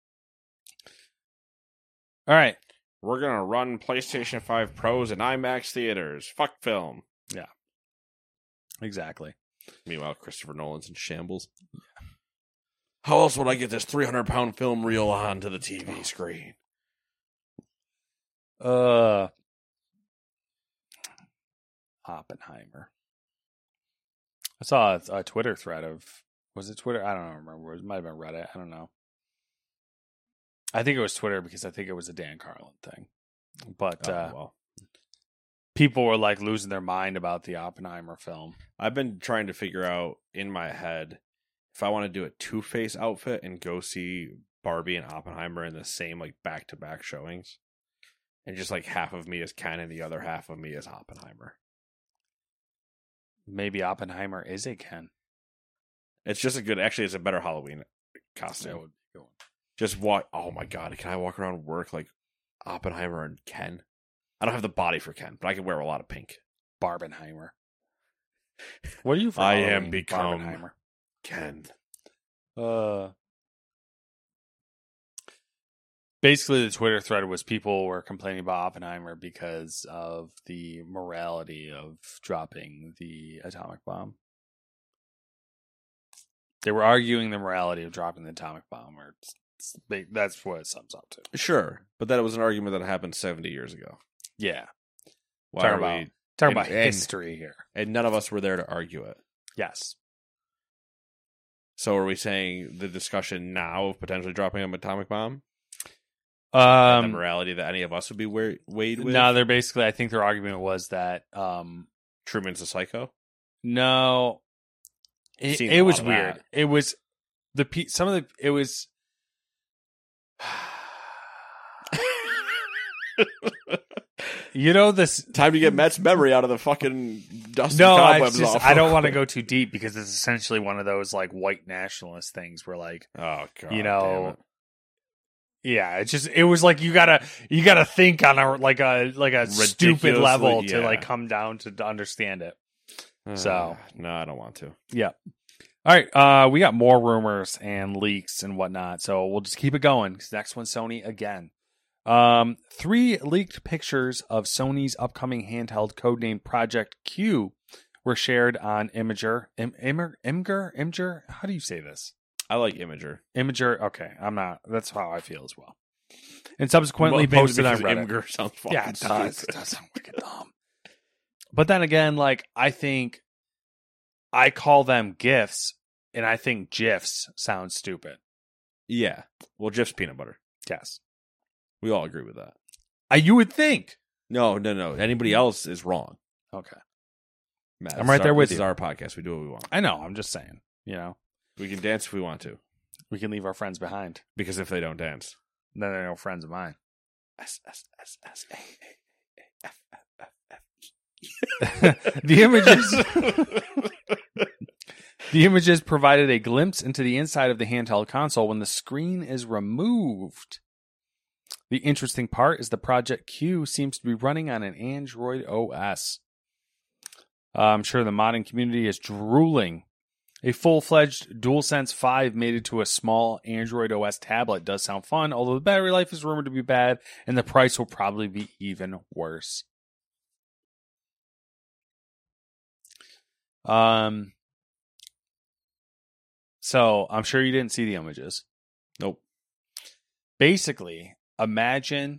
All right.
We're going to run PlayStation five Pros in IMAX theaters. Fuck film.
Yeah. Exactly.
Meanwhile, Christopher Nolan's in shambles. How else would I get this three hundred pound film reel onto the T V screen?
Uh, Oppenheimer. I saw a, a Twitter thread of... Was it Twitter? I don't remember. It might have been Reddit. I don't know. I think it was Twitter because I think it was a Dan Carlin thing. But
oh,
uh,
well.
people were like losing their mind about the Oppenheimer film.
I've been trying to figure out in my head if I want to do a Two-Face outfit and go see Barbie and Oppenheimer in the same like back-to-back showings. And just like half of me is Ken and the other half of me is Oppenheimer.
Maybe Oppenheimer is a Ken.
It's just a good, actually, it's a better Halloween costume.
That would be good.
Just walk, oh my god, can I walk around work like Oppenheimer and Ken? I don't have the body for Ken, but I can wear a lot of pink.
Barbenheimer. What are you for
I
Halloween,
am become
Barbenheimer?
Ken.
Uh, basically, the Twitter thread was people were complaining about Oppenheimer because of the morality of dropping the atomic bomb. They were arguing the morality of dropping the atomic bomb, or it's, it's, they, that's what it sums up to.
Sure, but that was an argument that happened seventy years ago.
Yeah.
Why
talking
are
about,
we
talking
and,
about history
and,
here.
And none of us were there to argue it.
Yes.
So are we saying the discussion now of potentially dropping an atomic bomb?
Um,
the morality that any of us would be weighed with?
No, they're basically, I think their argument was that... Um,
Truman's a psycho?
No... It, it was weird. That. It was the some of the. It was. You know this.
Time to get Matt's memory out of the fucking dust.
No,
and
I
cobwebs
just
off.
I don't want to go too deep because it's essentially one of those like white nationalist things where like
oh god,
you know. Yeah, it's just it was like you gotta you gotta think on a like a like a stupid level yeah. to like come down to, to understand it. So
uh, no, I don't want to.
Yeah. All right. Uh, we got more rumors and leaks and whatnot, so we'll just keep it going. Because next one, Sony again. Um, three leaked pictures of Sony's upcoming handheld codenamed Project Q were shared on Imager. Im- Imgur? Imgur? Imgur? How do you say this?
I like Imager.
Imager. Okay, I'm not. That's how I feel as well. And subsequently well, posted on Reddit.
Imgur sounds fucking
yeah, it does. It does sound wicked dumb. But then again, like, I think I call them GIFs, and I think GIFs sound stupid.
Yeah. Well, GIFs peanut butter.
Yes.
We all agree with that.
Uh, you would think.
No, no, no. Anybody else is wrong.
Okay.
Matt,
I'm right there
our,
with
this
you.
This is our podcast. We do what we want.
I know. I'm just saying. You know.
We can dance if we want to.
We can leave our friends behind.
Because if they don't dance,
then they're no friends of mine.
S, S, S, S, A, A, A, F, F, F, F.
The images The images provided a glimpse into the inside of the handheld console when the screen is removed. The interesting part is the Project Q seems to be running on an Android O S. Uh, I'm sure the modding community is drooling. A full-fledged DualSense five mated to a small Android O S tablet does sound fun, although the battery life is rumored to be bad, and the price will probably be even worse. Um... So, I'm sure you didn't see the images.
Nope.
Basically, imagine...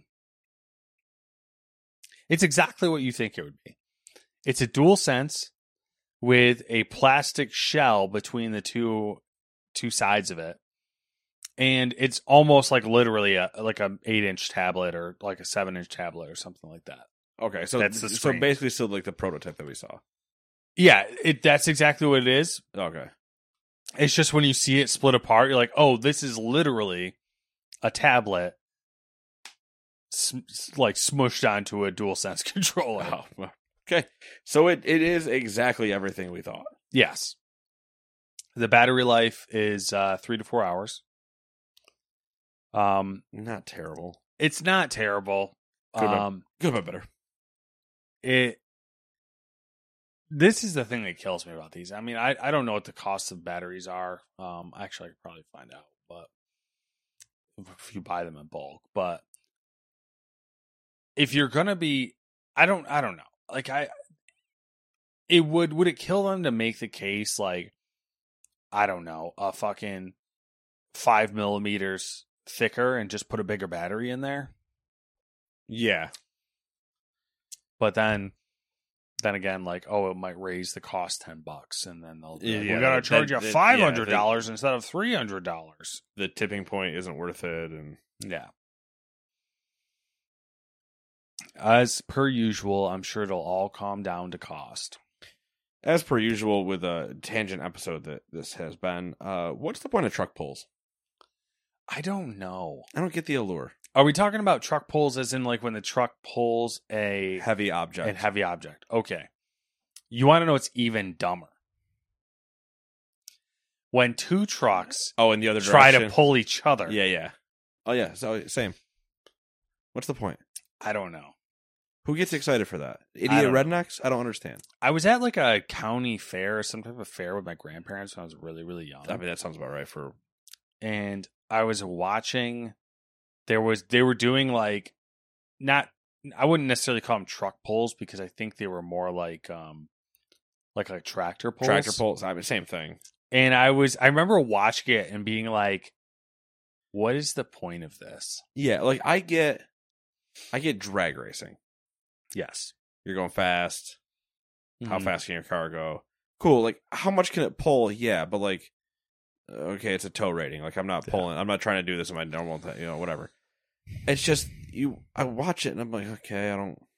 It's exactly what you think it would be. It's a DualSense with a plastic shell between the two two sides of it. And it's almost like literally a like a eight inch tablet or like a seven inch tablet or something like that.
Okay, so
That's the
so
screen.
basically still like the prototype that we saw.
Yeah, it that's exactly what it is.
Okay.
It's just when you see it split apart, you're like, oh, this is literally a tablet sm- like smushed onto a DualSense controller.
Oh, well, okay. So it, it is exactly everything we thought.
Yes. The battery life is uh, three to four hours. Um,
Not terrible.
It's not terrible.
Good bit,
Um,
good bit better.
it. This is the thing that kills me about these. I mean, I, I don't know what the cost of batteries are. Um, actually, I could probably find out, but if you buy them in bulk. But if you're gonna be, I don't, I don't know. Like I, it would would it kill them to make the case like, I don't know, a fucking five millimeters thicker and just put a bigger battery in there?
Yeah.
But then. Then again, like, oh, it might raise the cost ten bucks, and then they'll
Yeah,
like,
yeah,
we gotta
that-
charge
that-
you
that-
five
yeah,
hundred dollars
they-
instead of three hundred dollars.
The tipping point isn't worth it. And
Yeah. As per usual, I'm sure it'll all calm down to cost.
as per usual with a tangent episode that this has been, uh, what's the point of truck pulls?
I don't know.
I don't get the allure.
Are we talking about truck pulls as in like when the truck pulls a
Heavy object.
a heavy object? Okay. You want to know what's even dumber? When two trucks
oh, in the other
try
direction.
to pull each other.
Yeah, yeah. Oh, yeah. So same. What's the point?
I don't know.
Who gets excited for that?
I
Idiot
don't know.
rednecks? I don't understand.
I was at like a county fair or some type of fair with my grandparents when I was really, really young.
I mean, that sounds about right for.
And I was watching. There was they were doing like not. I wouldn't necessarily call them truck pulls because I think they were more like um like like tractor pulls.
Tractor pulls. I mean, same thing.
And I was I remember watching it and being like, "What is the point of this?"
Yeah, like I get, I get drag racing.
Yes,
You're going fast. How
Mhm.
fast can your car go? Cool. Like, how much can it pull? Yeah, but like, okay, it's a tow rating. Like, I'm not
Yeah.
pulling. I'm not trying to do this in my normal, th- you know, whatever. It's just you. I watch it and I'm like, okay, I don't.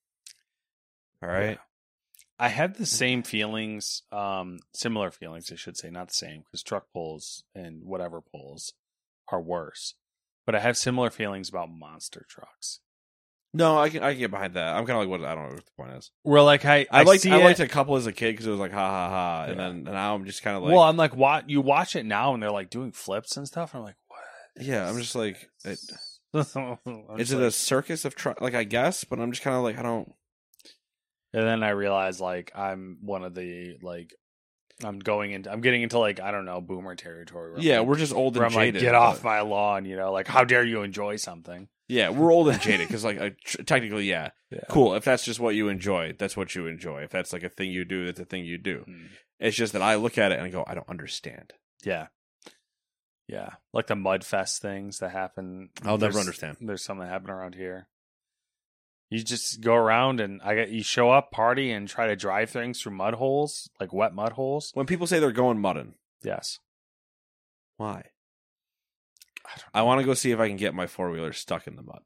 All right.
I had the same feelings, um, similar feelings, I should say, not the same, because truck pulls and whatever pulls are worse. But I have similar feelings about monster trucks.
No, I can I can get behind that. I'm kind of like, what? I don't know what the point is.
Where like I,
I,
I
liked
see
I
it-
liked a couple as a kid because it was like ha ha ha, and
Yeah.
then now I'm just kind of like,
well, I'm like, what? You watch it now, and they're like doing flips and stuff. And I'm like, what?
yeah, I'm just like, it,
I'm
is
just
it
like-
a circus of truck? Like I guess, but I'm just kind of like, I don't.
And then I realized like I'm one of the like I'm going into I'm getting into like I don't know boomer territory. Where I'm
Yeah,
like-
we're just old and
where I'm
jaded.
like, get
but-
off my lawn, you know? Like, how dare you enjoy something?
Yeah, we're old and jaded because, like, I, tr- technically, yeah,
Yeah.
cool. If that's just what you enjoy, that's what you enjoy. If that's like a thing you do, that's a thing you do.
Hmm.
It's just that I look at it and I go, I don't understand.
Yeah. Yeah. Like the Mudfest things that happen.
I'll never
There's-
understand.
There's some that happen around here. You just go around and I get you show up, party, and try to drive things through mud holes, like wet mud holes.
When people say they're going mudding,
Yes.
why?
I don't
I want to go see if I can get my four wheeler stuck in the mud.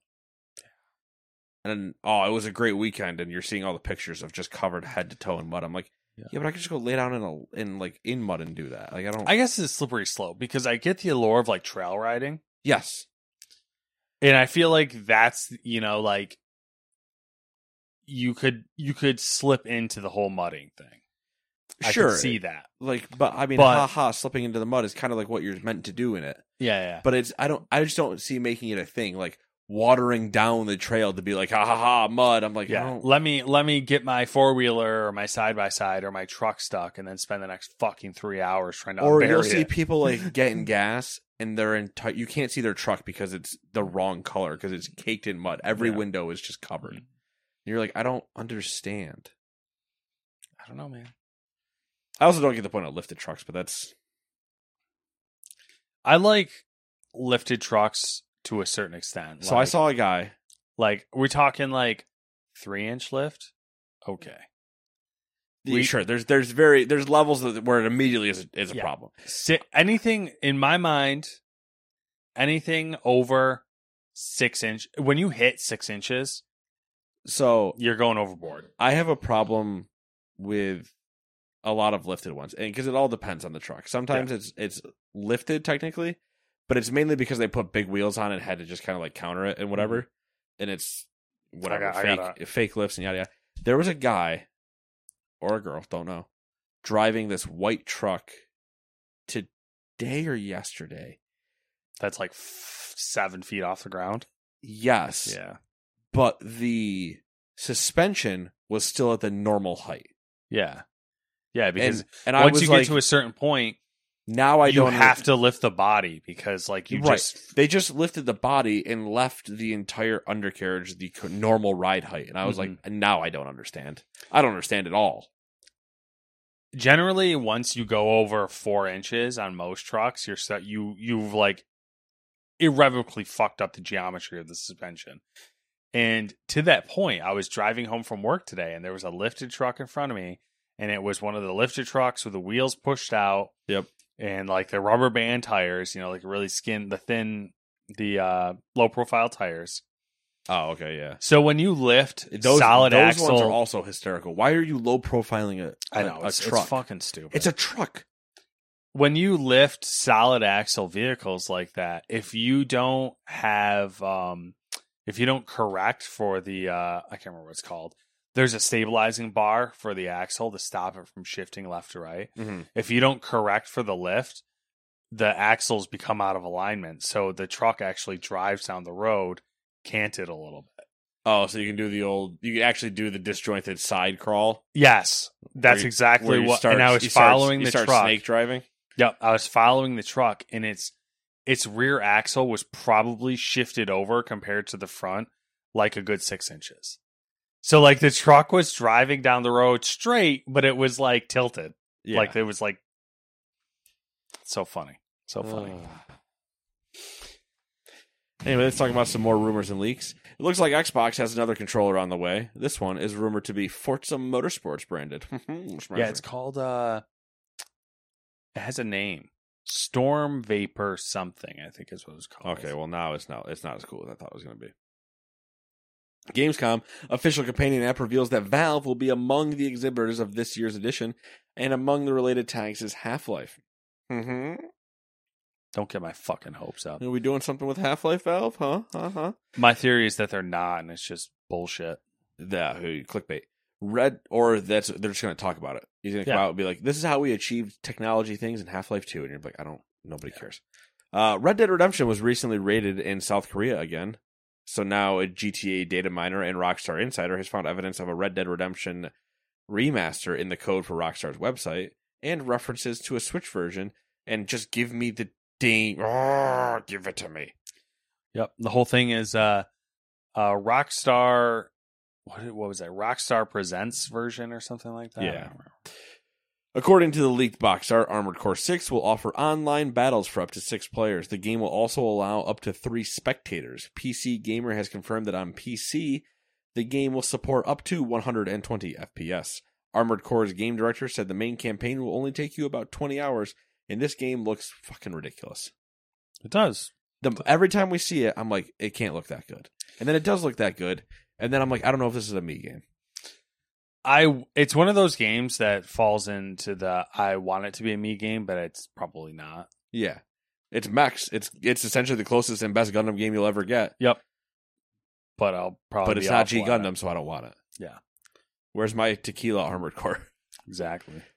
And oh, it was a great weekend, and you're seeing all the pictures of just covered head to toe in mud. I'm like, yeah,
Yeah.
but I could just go lay down in a in like in mud and do that. Like I don't.
I guess it's a slippery slope because I get the allure of like trail riding.
yes,
And I feel like that's, you know, like you could you could slip into the whole mudding thing. I
sure.
can see that.
Like, but I mean,
But-
haha, slipping into the mud is kind of like what you're meant to do in it.
Yeah, yeah.
But it's I don't I just don't see making it a thing like watering down the trail to be like ha ha ha mud. I'm like, I
Yeah,
don't,
let me let me get my four wheeler or my side by side or my truck stuck, and then spend the next fucking three hours trying to.
or
unbury
you'll see
it.
people like getting gas and they're in t- you can't see their truck because it's the wrong color because it's caked in mud. Every
Yeah.
window is just covered. And you're like, I don't understand.
I don't know, man.
I also don't get the point of lifted trucks, but that's
I like lifted trucks to a certain extent.
so. I
Like-
saw a guy.
like we're talking like three inch lift. Okay, We-
sure, there's there's very there's levels that, where it immediately is a, is a
Yeah.
problem.
Si- anything in my mind, anything over six inch. When you hit six inches,
So
you're going overboard.
I have a problem with a lot of lifted ones, and because it all depends on the truck. Sometimes it's it's lifted technically, but it's mainly because they put big wheels on and had to just kind of like counter it and whatever, and it's whatever
I got- I
fake
gotta-
fake lifts and yada yada. There was a guy or a girl, don't know, driving this white truck today or yesterday.
That's like f- seven feet off the ground.
Yes,
Yeah,
but the suspension was still at the normal height,
yeah, yeah. Because
and and I
once
was
you
like,
get to a certain point,
now I
you
don't
have to lift the body because like you
right.
just
They just lifted the body and left the entire undercarriage the co- normal ride height, and I was
Mm-hmm.
like, now I don't understand. I don't understand at all.
generally once you go over four inches on most trucks, you're set. You you've like irrevocably fucked up the geometry of the suspension. And to that point, I was driving home from work today, and there was a lifted truck in front of me, and it was one of the lifted trucks with the wheels pushed out.
Yep.
And like the rubber band tires, you know, like really skin the thin, the uh, low profile tires.
Oh, okay, yeah.
So when you lift
Those
solid
those
axle,
ones are also hysterical. Why are you low profiling a,
I
a-
know
a
it's,
truck?
it's fucking stupid.
It's a truck.
When you lift solid axle vehicles like that, if you don't have, um, if you don't correct for the, uh, I can't remember what it's called. There's a stabilizing bar for the axle to stop it from shifting left to right.
Mm-hmm.
If you don't correct for the lift, the axles become out of alignment. So the truck actually drives down the road canted a little bit.
Oh, so you can do the old. You can actually do the disjointed side crawl.
Yes, that's
where you-
exactly
where you
what.
start-
and I was
you start-
following
you
the
start
truck.
snake driving.
Yep, I was following the truck, and its its rear axle was probably shifted over compared to the front, like a good six inches. So, like the truck was driving down the road straight, but it was like tilted.
Yeah.
Like it was like so funny, so funny.
Anyway, let's talk about some more rumors and leaks. It looks like Xbox has another controller on the way. This one is rumored to be Forza Motorsports branded.
Yeah, it's called. uh It has a name, Storm Vapor something. I think is what it's called.
Okay, well now it's not it's not as cool as I thought it was going to be. Gamescom official companion app reveals that Valve will be among the exhibitors of this year's edition, and among the related tags is Half-Life. Mm-hmm.
Don't get my fucking hopes up.
Are we doing something with Half-Life, Valve? Huh? Uh huh.
My theory is that they're not, and it's just bullshit.
Yeah, clickbait. Red, or that's they're just going to talk about it. He's going to come
Yeah.
out and be like, "This is how we achieved technology things in Half-Life two," and you're like, "I don't. Nobody cares." Uh, Red Dead Redemption was recently raided in South Korea again. So now a G T A data miner and Rockstar Insider has found evidence of a Red Dead Redemption remaster in the code for Rockstar's website and references to a Switch version. And just give me the ding. Oh, give it to me.
Yep. The whole thing is uh, uh, Rockstar. What, what was that? Rockstar Presents version or something like that? I
Yeah.
don't remember.
According to the leaked box art, Armored Core six will offer online battles for up to six players. The game will also allow up to three spectators. P C Gamer has confirmed that on P C, the game will support up to one hundred twenty F P S. Armored Core's game director said the main campaign will only take you about twenty hours, and this game looks fucking ridiculous.
It does.
The, every time we see it, I'm like, it can't look that good. And then it does look that good, and then I'm like, I don't know if this is a me game.
I. It's one of those games that falls into the I want it to be a me game, but it's probably not.
Yeah. It's mechs. It's it's essentially the closest and best Gundam game you'll ever get.
Yep. But I'll probably.
But it's
be
not
awful
G
at it.
Gundam, so I don't want it.
Yeah.
Where's my Tequila Armored Core?
Exactly.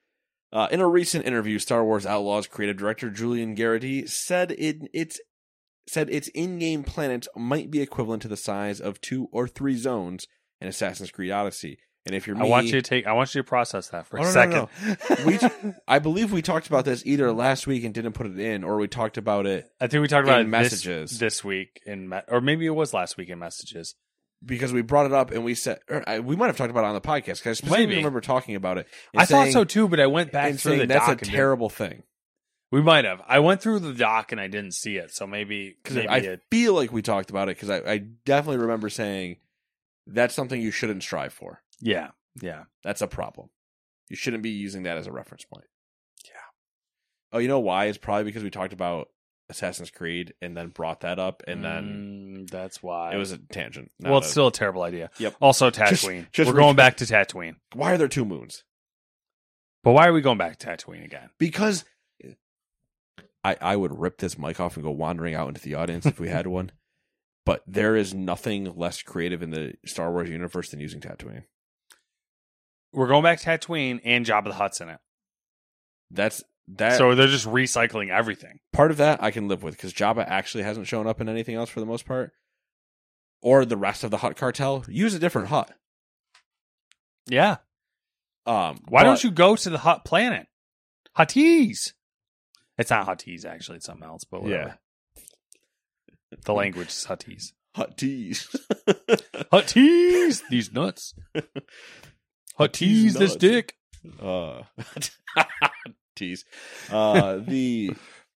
Uh, in a recent interview, Star Wars Outlaws creative director Julian Garrity said it, it's said its in-game planets might be equivalent to the size of two or three zones in Assassin's Creed Odyssey. And if you're me,
I want you to take. I want you to process that for
oh,
a
no,
second.
No, no. we, I believe we talked about this either last week and didn't put it in, or we talked about it.
I think we talked about
in
it
messages
this, this week in, me- or maybe it was last week in messages.
Because we brought it up and we said, or I, we might have talked about it on the podcast because I specifically
Maybe.
remember talking about it. And
I
saying,
thought so too, but I went back
and
through
saying
the
that's
doc.
a
and didn't-
terrible thing.
We might have. I went through the doc and I didn't see it, so maybe
Because
maybe
I
it,
feel like we talked about it because I, I definitely remember saying that's something you shouldn't strive for.
yeah, yeah.
That's a problem. You shouldn't be using that as a reference point.
Yeah.
Oh, you know why? It's probably because we talked about Assassin's Creed and then brought that up, and then
Mm, that's why
it was a tangent.
Well, it's still a terrible idea.
Yep.
Also,
Just-
Tatooine.
just
We're going
reach-
back to Tatooine.
Why are there two moons?
But why are we going back to Tatooine again?
Because I, I would rip this mic off and go wandering out into the audience if we had one. But there is nothing less creative in the Star Wars universe than using Tatooine.
We're going back to Tatooine and Jabba the Hutt's in it.
That's that.
So they're just recycling everything.
Part of that I can live with because Jabba actually hasn't shown up in anything else for the most part. Or the rest of the Hutt cartel. Use a different Hutt.
Yeah.
Um,
Why
but-
don't you go to the Hutt planet? Huttese. It's not Huttese, actually. It's something else, but whatever.
Yeah.
The language is Huttese.
Huttese.
Huttese! These nuts. Huttese this
nuts.
dick.
Uh, tease. Uh, the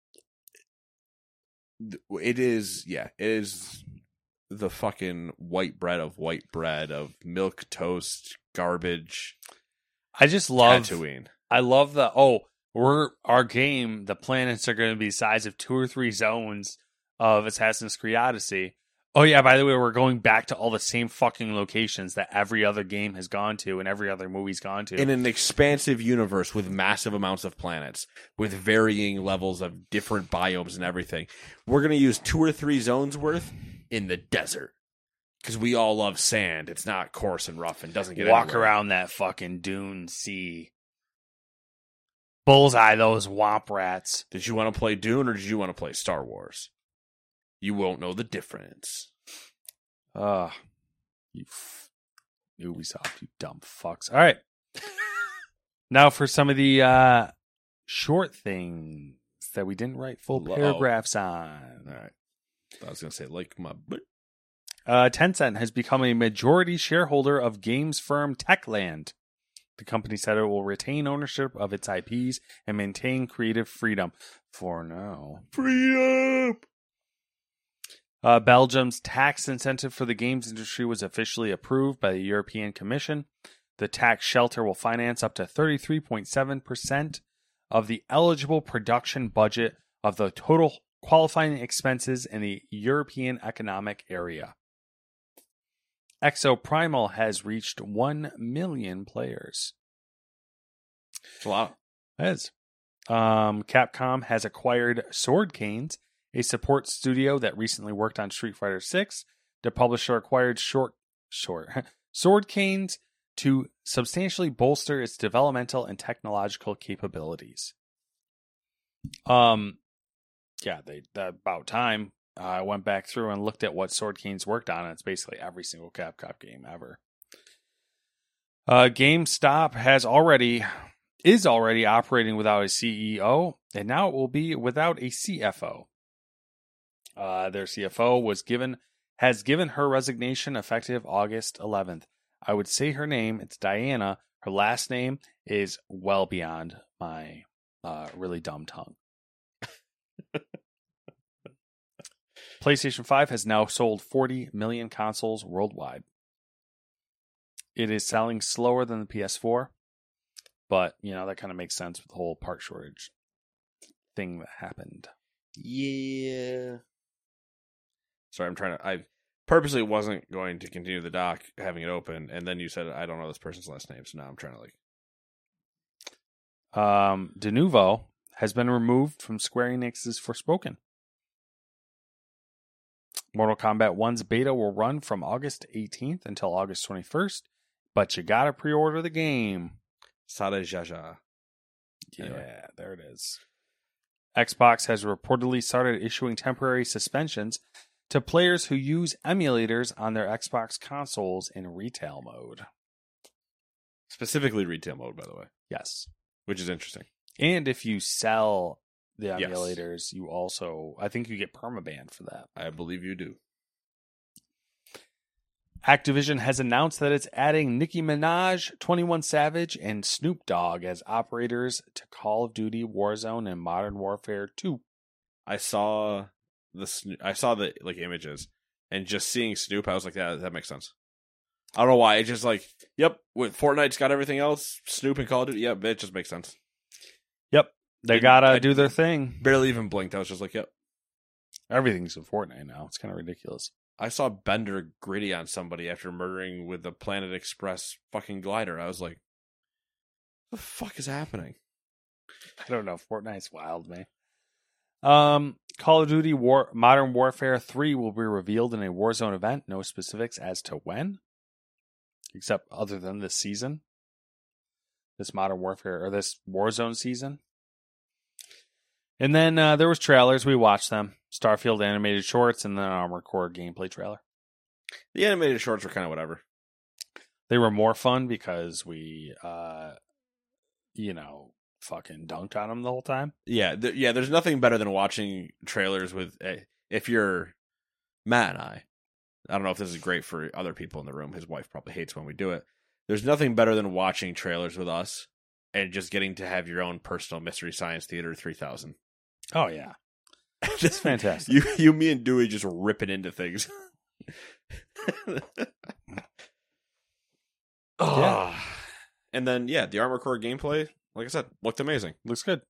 it is yeah, it is the fucking white bread of white bread of milk toast garbage.
I just love
Tatooine.
I love the oh, we're our game, the planets are gonna be the size of two or three zones of Assassin's Creed Odyssey. Oh yeah, by the way, we're going back to all the same fucking locations that every other game has gone to and every other movie's gone to.
In an expansive universe with massive amounts of planets, with varying levels of different biomes and everything. We're going to use two or three zones worth in the desert. Because we all love sand. It's not coarse and rough and doesn't get
Walk
anywhere.
around that fucking dune sea. Bullseye those womp rats.
Did you want to play Dune or did you want to play Star Wars? You won't know the difference.
Ugh. You f- Ubisoft, you dumb fucks. All right. Now for some of the uh, short things that we didn't write full
Oh.
paragraphs on.
All right. I was going to say, like my butt.
Uh, Tencent has become a majority shareholder of games firm Techland. The company said it will retain ownership of its I Ps and maintain creative freedom for now.
Freedom!
Uh, Belgium's tax incentive for the games industry was officially approved by the European Commission. The tax shelter will finance up to thirty-three point seven percent of the eligible production budget of the total qualifying expenses in the European Economic Area. Exoprimal has reached one million players.
It's a lot.
That is. Um, Capcom has acquired Sword Canes, a support studio that recently worked on Street Fighter six. The publisher acquired short, short Sword Canes to substantially bolster its developmental and technological capabilities. Um, yeah, they about time. Uh, I went back through and looked at what Sword Canes worked on, and it's basically every single Capcom game ever. Uh, GameStop has already is already operating without a C E O, and now it will be without a C F O. Uh, their C F O was given has given her resignation effective August eleventh. I would say her name. It's Diana. Her last name is well beyond my uh, really dumb tongue. PlayStation five has now sold forty million consoles worldwide. It is selling slower than the P S four, but you know that kind of makes sense with the whole part shortage thing that happened.
Yeah. Sorry, I'm trying to. I purposely wasn't going to continue the doc having it open, and then you said I don't know this person's last name, so now I'm trying to like.
Um, Denuvo has been removed from Square Enix's Forspoken. Mortal Kombat one's beta will run from August eighteenth until August twenty-first, but you gotta pre-order the game.
Sada Jaja.
Yeah,
Anyway.
there it is. Xbox has reportedly started issuing temporary suspensions to players who use emulators on their Xbox consoles in retail mode.
Specifically retail mode, by the way.
Yes.
Which is interesting.
And if you sell the
Yes.
emulators, you also, I think you get permabanned for that.
I believe you do.
Activision has announced that it's adding Nicki Minaj, twenty-one Savage, and Snoop Dogg as operators to Call of Duty, Warzone, and Modern Warfare two.
I saw the Sno- I saw the like images, and just seeing Snoop, I was like, that that makes sense. I don't know why. It just like, yep, with Fortnite's got everything else, Snoop and Call of Duty, yep, it just makes sense.
Yep. They
And
gotta
I
do their thing.
Barely even blinked. I was just like, yep.
Everything's in Fortnite now. It's kind of ridiculous.
I saw Bender gritty on somebody after murdering with the Planet Express fucking glider. I was like, what the fuck is happening?
I don't know. Fortnite's wild, man. Um, Call of Duty War Modern Warfare three will be revealed in a Warzone event. No specifics as to when, except other than this season, this Modern Warfare or this Warzone season. And then uh, there was trailers. We watched them. Starfield animated shorts and then an Armored Core gameplay trailer.
The animated shorts were kind of whatever.
They were more fun because we, uh, you know, fucking dunked on them the whole time.
Yeah, th- yeah. There's nothing better than watching trailers with. Uh, if you're Matt and I, I don't know if this is great for other people in the room. His wife probably hates when we do it. There's nothing better than watching trailers with us and just getting to have your own personal Mystery Science Theater three thousand.
Oh yeah, it's fantastic.
you, you, me, and Dewey just ripping into things. Oh.
Yeah.
And then, yeah, the Armored Core gameplay, like I said, looked amazing.
Looks good.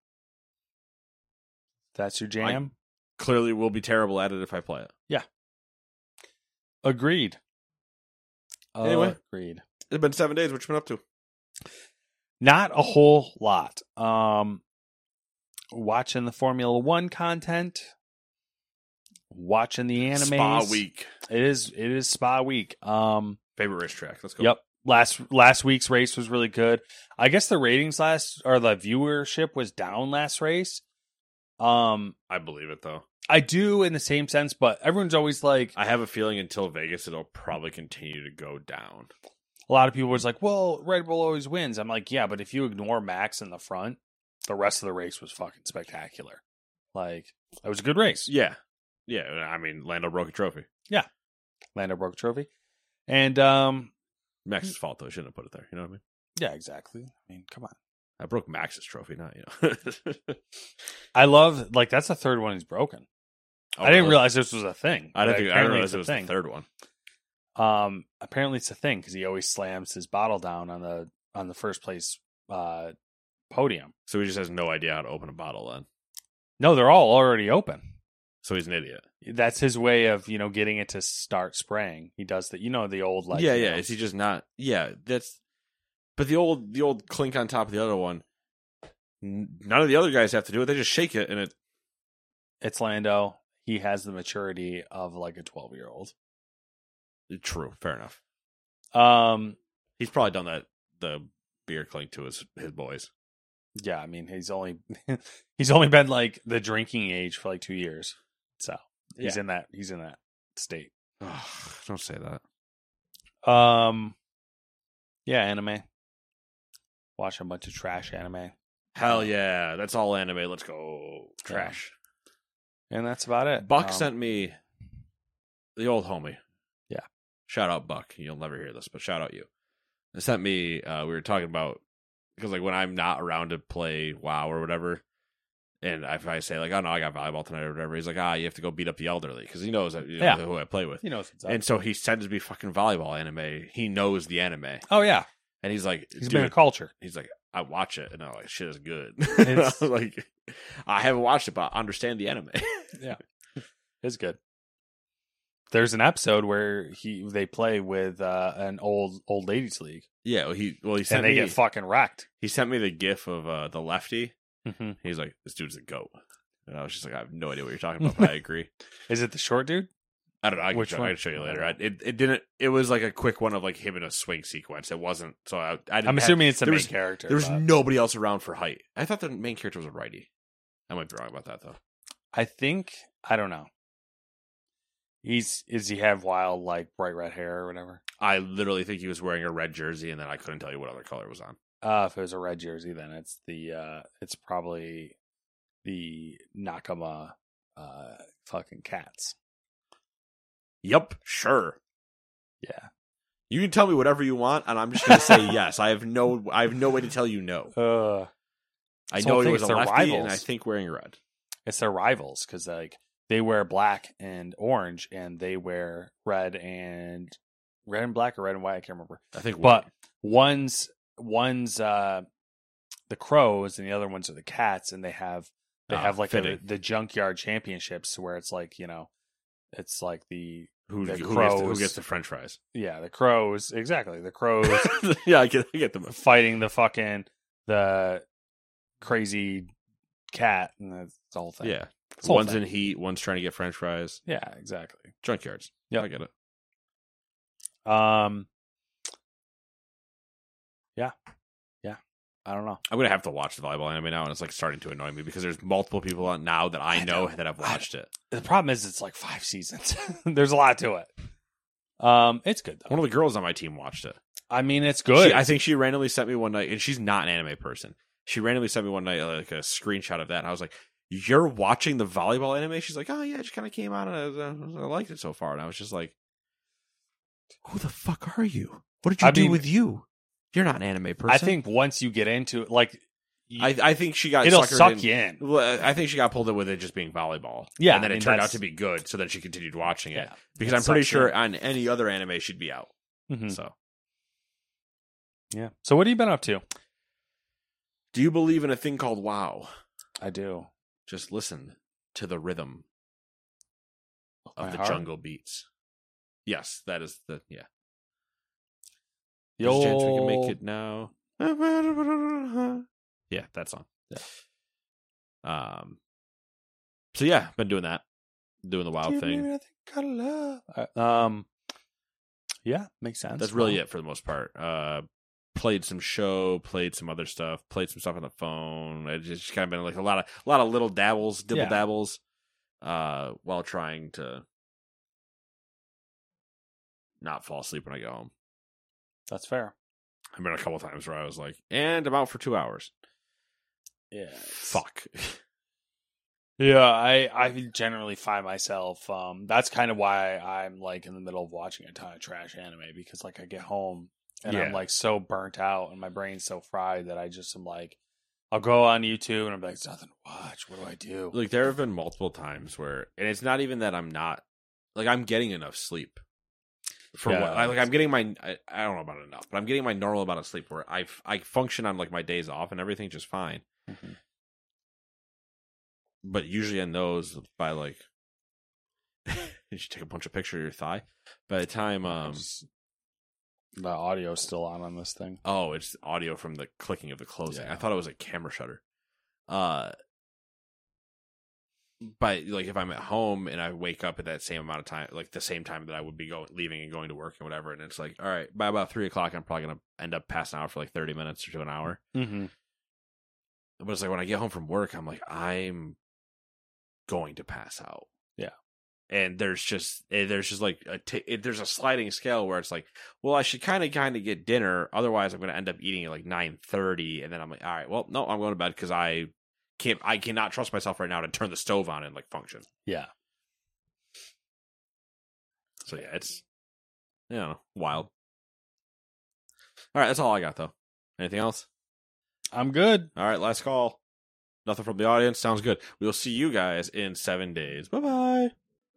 That's your jam?
Clearly will be terrible at it if I play it.
Yeah. Agreed.
Anyway.
Agreed.
It's been seven days. What you been up to?
Not a whole lot. Um, watching the Formula One content. Watching the animes.
Spa week.
It is, it is Spa week. Um,
Favorite racetrack. Let's go.
Yep. Last last week's race was really good. I guess the ratings last or the viewership was down last race. Um,
I believe it though.
I do in the same sense, but everyone's always like,
I have a feeling until Vegas, it'll probably continue to go down.
a lot of people was like, well, Red Bull always wins. I'm like, yeah, but if you ignore Max in the front, the rest of the race was fucking spectacular. Like, it was a good race.
Yeah. Yeah. I mean, Lando broke a trophy.
Yeah. Lando broke a trophy. And, um,
Max's fault though. He shouldn't have put it there. You know what I mean?
yeah, exactly. I mean, come on.
I broke Max's trophy, not you know.
I love, like, that's the third one he's broken.
Oh,
I didn't
really?
realize this was a thing.
I didn't
but
think I didn't
apparently
realize
it's
it
a
was
thing.
the third one.
Um, apparently it's a thing because he always slams his bottle down on the on the first place uh, podium.
So he just has no idea how to open a bottle then.
No, they're all already open.
So he's an idiot.
That's his way of, you know, getting it to start spraying. He does that. You know, the old like
yeah,
you
yeah.
know,
Is he just not? Yeah, that's. But the old, the old clink on top of the other one. n- None of the other guys have to do it. They just shake it, and it.
it's Lando. He has the maturity of like a twelve year old.
True, fair enough.
Um,
He's probably done that the beer clink to his his boys.
yeah, I mean, he's only he's only been like the drinking age for like two years, so he's
Yeah.
in that he's in that state.
Don't say that.
Um, yeah, anime. Watch a bunch of trash anime,
Hell yeah, that's all anime. Let's go trash.
and that's about it.
Buck
Um,
sent me the old homie.
Yeah.
Shout out Buck. You'll never hear this, but shout out you. It sent me, uh, we were talking about, because like when I'm not around to play WoW or whatever, and if I say like, oh no, I got volleyball tonight or whatever, he's like, ah, you have to go beat up the elderly, because he knows, that, you know,
Yeah.
who I play with.
You know what's up.
And so he sends me fucking volleyball anime. He knows the anime.
Oh yeah,
And he's like,
he's
dude,
been a culture.
he's like, I watch it, and I'm like, shit is good.
It's-
like, I haven't watched it, but I understand the anime.
Yeah, it's good. There's an episode where he they play with uh, an old old ladies league,
Yeah, well, he well he sent
and they
me
get fucking wrecked.
he sent me the gif of uh, the lefty.
Mm-hmm.
He's like, this dude's a goat, and I was just like, I have no idea what you're talking about, but I agree.
Is it the short dude?
I don't know. I can
Which
show,
one?
I can show you later. I, it it didn't. It was like a quick one of like him in a swing sequence. It wasn't. So I. I didn't
I'm
have,
assuming it's the
there
main
was,
character.
There was
but
nobody else around for height. I thought the main character was a righty. I might be wrong about that though.
I think I don't know. He's is he have wild like bright red hair or whatever?
I literally think he was wearing a red jersey, and then I couldn't tell you what other color it was on.
Uh, if it was a red jersey, then it's the uh, it's probably the Nakama uh, fucking cats.
Yep, sure.
Yeah.
You can tell me whatever you want, and I'm just going to say yes. I have no, I have no way to tell you no.
Uh,
I
so
know
I
he
think
was
it's
a
their
lefty,
rivals.
and I think wearing red.
It's their rivals because like they wear black and orange, and they wear red and red and black or red and white. I can't remember.
I think,
But
white.
one's one's uh, the crows, and the other ones are the cats, and they have they
Ah,
have like a,
fitting.
the junkyard championships where it's like you know, it's like the
who,
the
who, gets the,
crows.
who gets the French fries?
yeah the crows exactly the crows
yeah, I get, I get them.
fighting the fucking the crazy cat, and that's the whole thing.
Yeah,
It's the whole
one's
thing.
in heat, one's trying to get French fries.
Yeah, exactly.
Junkyards.
Yep.
I get it.
Um. Yeah, yeah. I don't know.
I'm gonna have to watch the volleyball anime now, and it's like starting to annoy me because there's multiple people on now that I,
I
know,
know.
that have watched it.
The problem is it's like five seasons. There's a lot to it. Um, it's good though.
One of the girls on my team watched it.
I mean, it's good.
She, I think she randomly sent me one night, and she's not an anime person. She randomly sent me one night like a screenshot of that, and I was like, "You're watching the volleyball anime?" She's like, "Oh yeah, it just kind of came on, and I, I liked it so far." And I was just like, "Who the fuck are you? What did you
I
do
mean-
with you? You're not an anime person."
I think once you get into it, like, you,
I, I think she got
it'll
suckered
suck
in-
you in.
Well, I think she got pulled in with it just being volleyball.
Yeah,
and then
I
it
mean,
turned out
that's-
to be good, so then she continued watching it
Yeah,
because
that
I'm pretty
sucks
sure
in.
on any other anime she'd be out.
Mhm.
So,
Yeah. So what have you been up to?
do you believe in a thing called WoW?
I do.
Just listen to the rhythm of
My
the
heart?
jungle beats. Yes, that is the yeah.
The
There's a chance we can
old-
make it now. Yeah, that song.
Yeah.
Um. So yeah, been doing that, doing the WoW
Give me
thing.
everything I love. Uh, Um. Yeah, makes sense.
That's really
Well,
it for the most part. Uh, played some show, played some other stuff, played some stuff on the phone. It's just kind of been like a lot of a lot of little dabbles, dibble
Yeah.
dabbles, uh, while trying to not fall asleep when I get home.
That's fair.
I've been a couple times where I was like, and I'm out for two hours.
Yeah.
Fuck.
Yeah, I I generally find myself. Um, that's kind of why I'm like in the middle of watching a ton of trash anime because like I get home and I'm
Yeah.
like so burnt out and my brain's so fried that I just am like, I'll go on YouTube and I'm like, there's nothing to watch. What do I do?
Like there have been multiple times where, and it's not even that I'm not, like I'm getting enough sleep. For
Yeah.
what, I, like I'm getting my, I, I don't know about enough, but I'm getting my normal amount of sleep where I I function on like my days off and everything just fine.
Mhm.
But usually on those, by like, you should take a bunch of pictures of your thigh. By the time, um,
Just- the audio's still on on this thing.
oh, it's audio from the clicking of the closing.
Yeah.
I thought it was a camera shutter. Uh, but like if I'm at home and I wake up at that same amount of time, like the same time that I would be going, leaving and going to work and whatever, and it's like, all right, by about three o'clock, I'm probably gonna end up passing out for like thirty minutes or to an hour.
Mm-hmm.
But it's like when I get home from work, I'm like, I'm going to pass out.
Yeah.
And there's just eh, there's just like a t- it, there's a sliding scale where it's like, well, I should kind of kind of get dinner, otherwise I'm going to end up eating at like nine thirty, and then I'm like, all right, well, no, I'm going to bed because I can't, I cannot trust myself right now to turn the stove on and like function.
Yeah.
So yeah, it's you know wild. All right, that's all I got though. Anything else?
I'm good.
All right, last call. Nothing from the audience. Sounds good. We'll see you guys in seven days. Bye bye.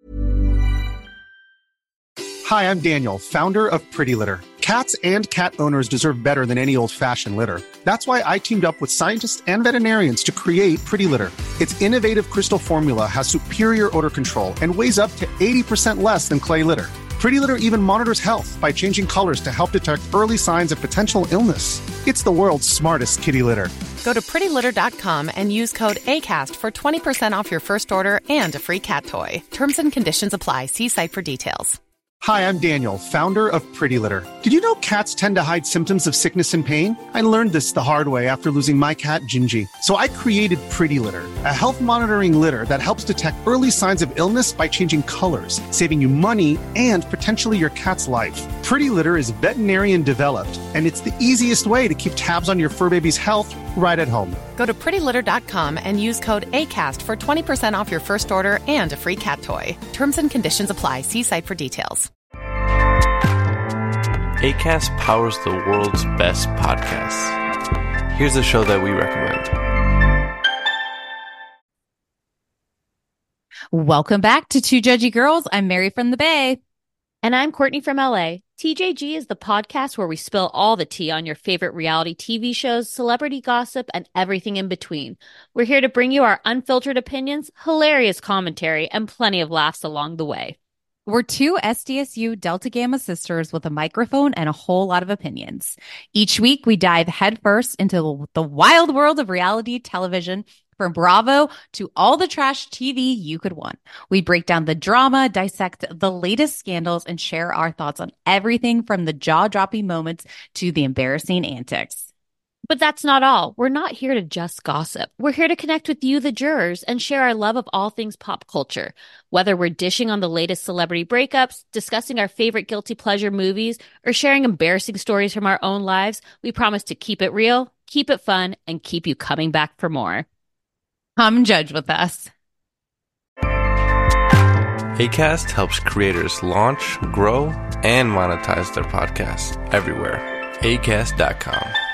Hi, I'm Daniel, founder of Pretty Litter. Cats and cat owners deserve better than any old-fashioned litter. That's why I teamed up with scientists and veterinarians to create Pretty Litter. Its innovative crystal formula has superior odor control and weighs up to eighty percent less than clay litter. Pretty Litter even monitors health by changing colors to help detect early signs of potential illness. It's the world's smartest kitty litter.
Go to pretty litter dot com and use code ACAST for twenty percent off your first order and a free cat toy. Terms and conditions apply. See site for details.
Hi, I'm Daniel, founder of Pretty Litter. Did you know cats tend to hide symptoms of sickness and pain? I learned this the hard way after losing my cat, Gingy. So I created Pretty Litter, a health monitoring litter that helps detect early signs of illness by changing colors, saving you money and potentially your cat's life. Pretty Litter is veterinarian developed, and it's the easiest way to keep tabs on your fur baby's health right at home.
Go to pretty litter dot com and use code ACAST for twenty percent off your first order and a free cat toy. Terms and conditions apply. See site for details.
Acast powers the world's best podcasts. Here's a show that we recommend.
Welcome back to Two Judgy Girls. I'm Mary from the Bay.
And I'm Courtney from L A. T J G is the podcast where we spill all the tea on your favorite reality T V shows, celebrity gossip, and everything in between. We're here to bring you our unfiltered opinions, hilarious commentary, and plenty of laughs along the way.
We're two S D S U Delta Gamma sisters with a microphone and a whole lot of opinions. Each week, we dive headfirst into the wild world of reality television, from Bravo to all the trash T V you could want. We break down the drama, dissect the latest scandals, and share our thoughts on everything from the jaw-dropping moments to the embarrassing antics.
But that's not all. We're not here to just gossip. We're here to connect with you, the jurors, and share our love of all things pop culture. Whether we're dishing on the latest celebrity breakups, discussing our favorite guilty pleasure movies, or sharing embarrassing stories from our own lives, we promise to keep it real, keep it fun, and keep you coming back for more.
Come judge with us.
Acast helps creators launch, grow, and monetize their podcasts everywhere. acast dot com.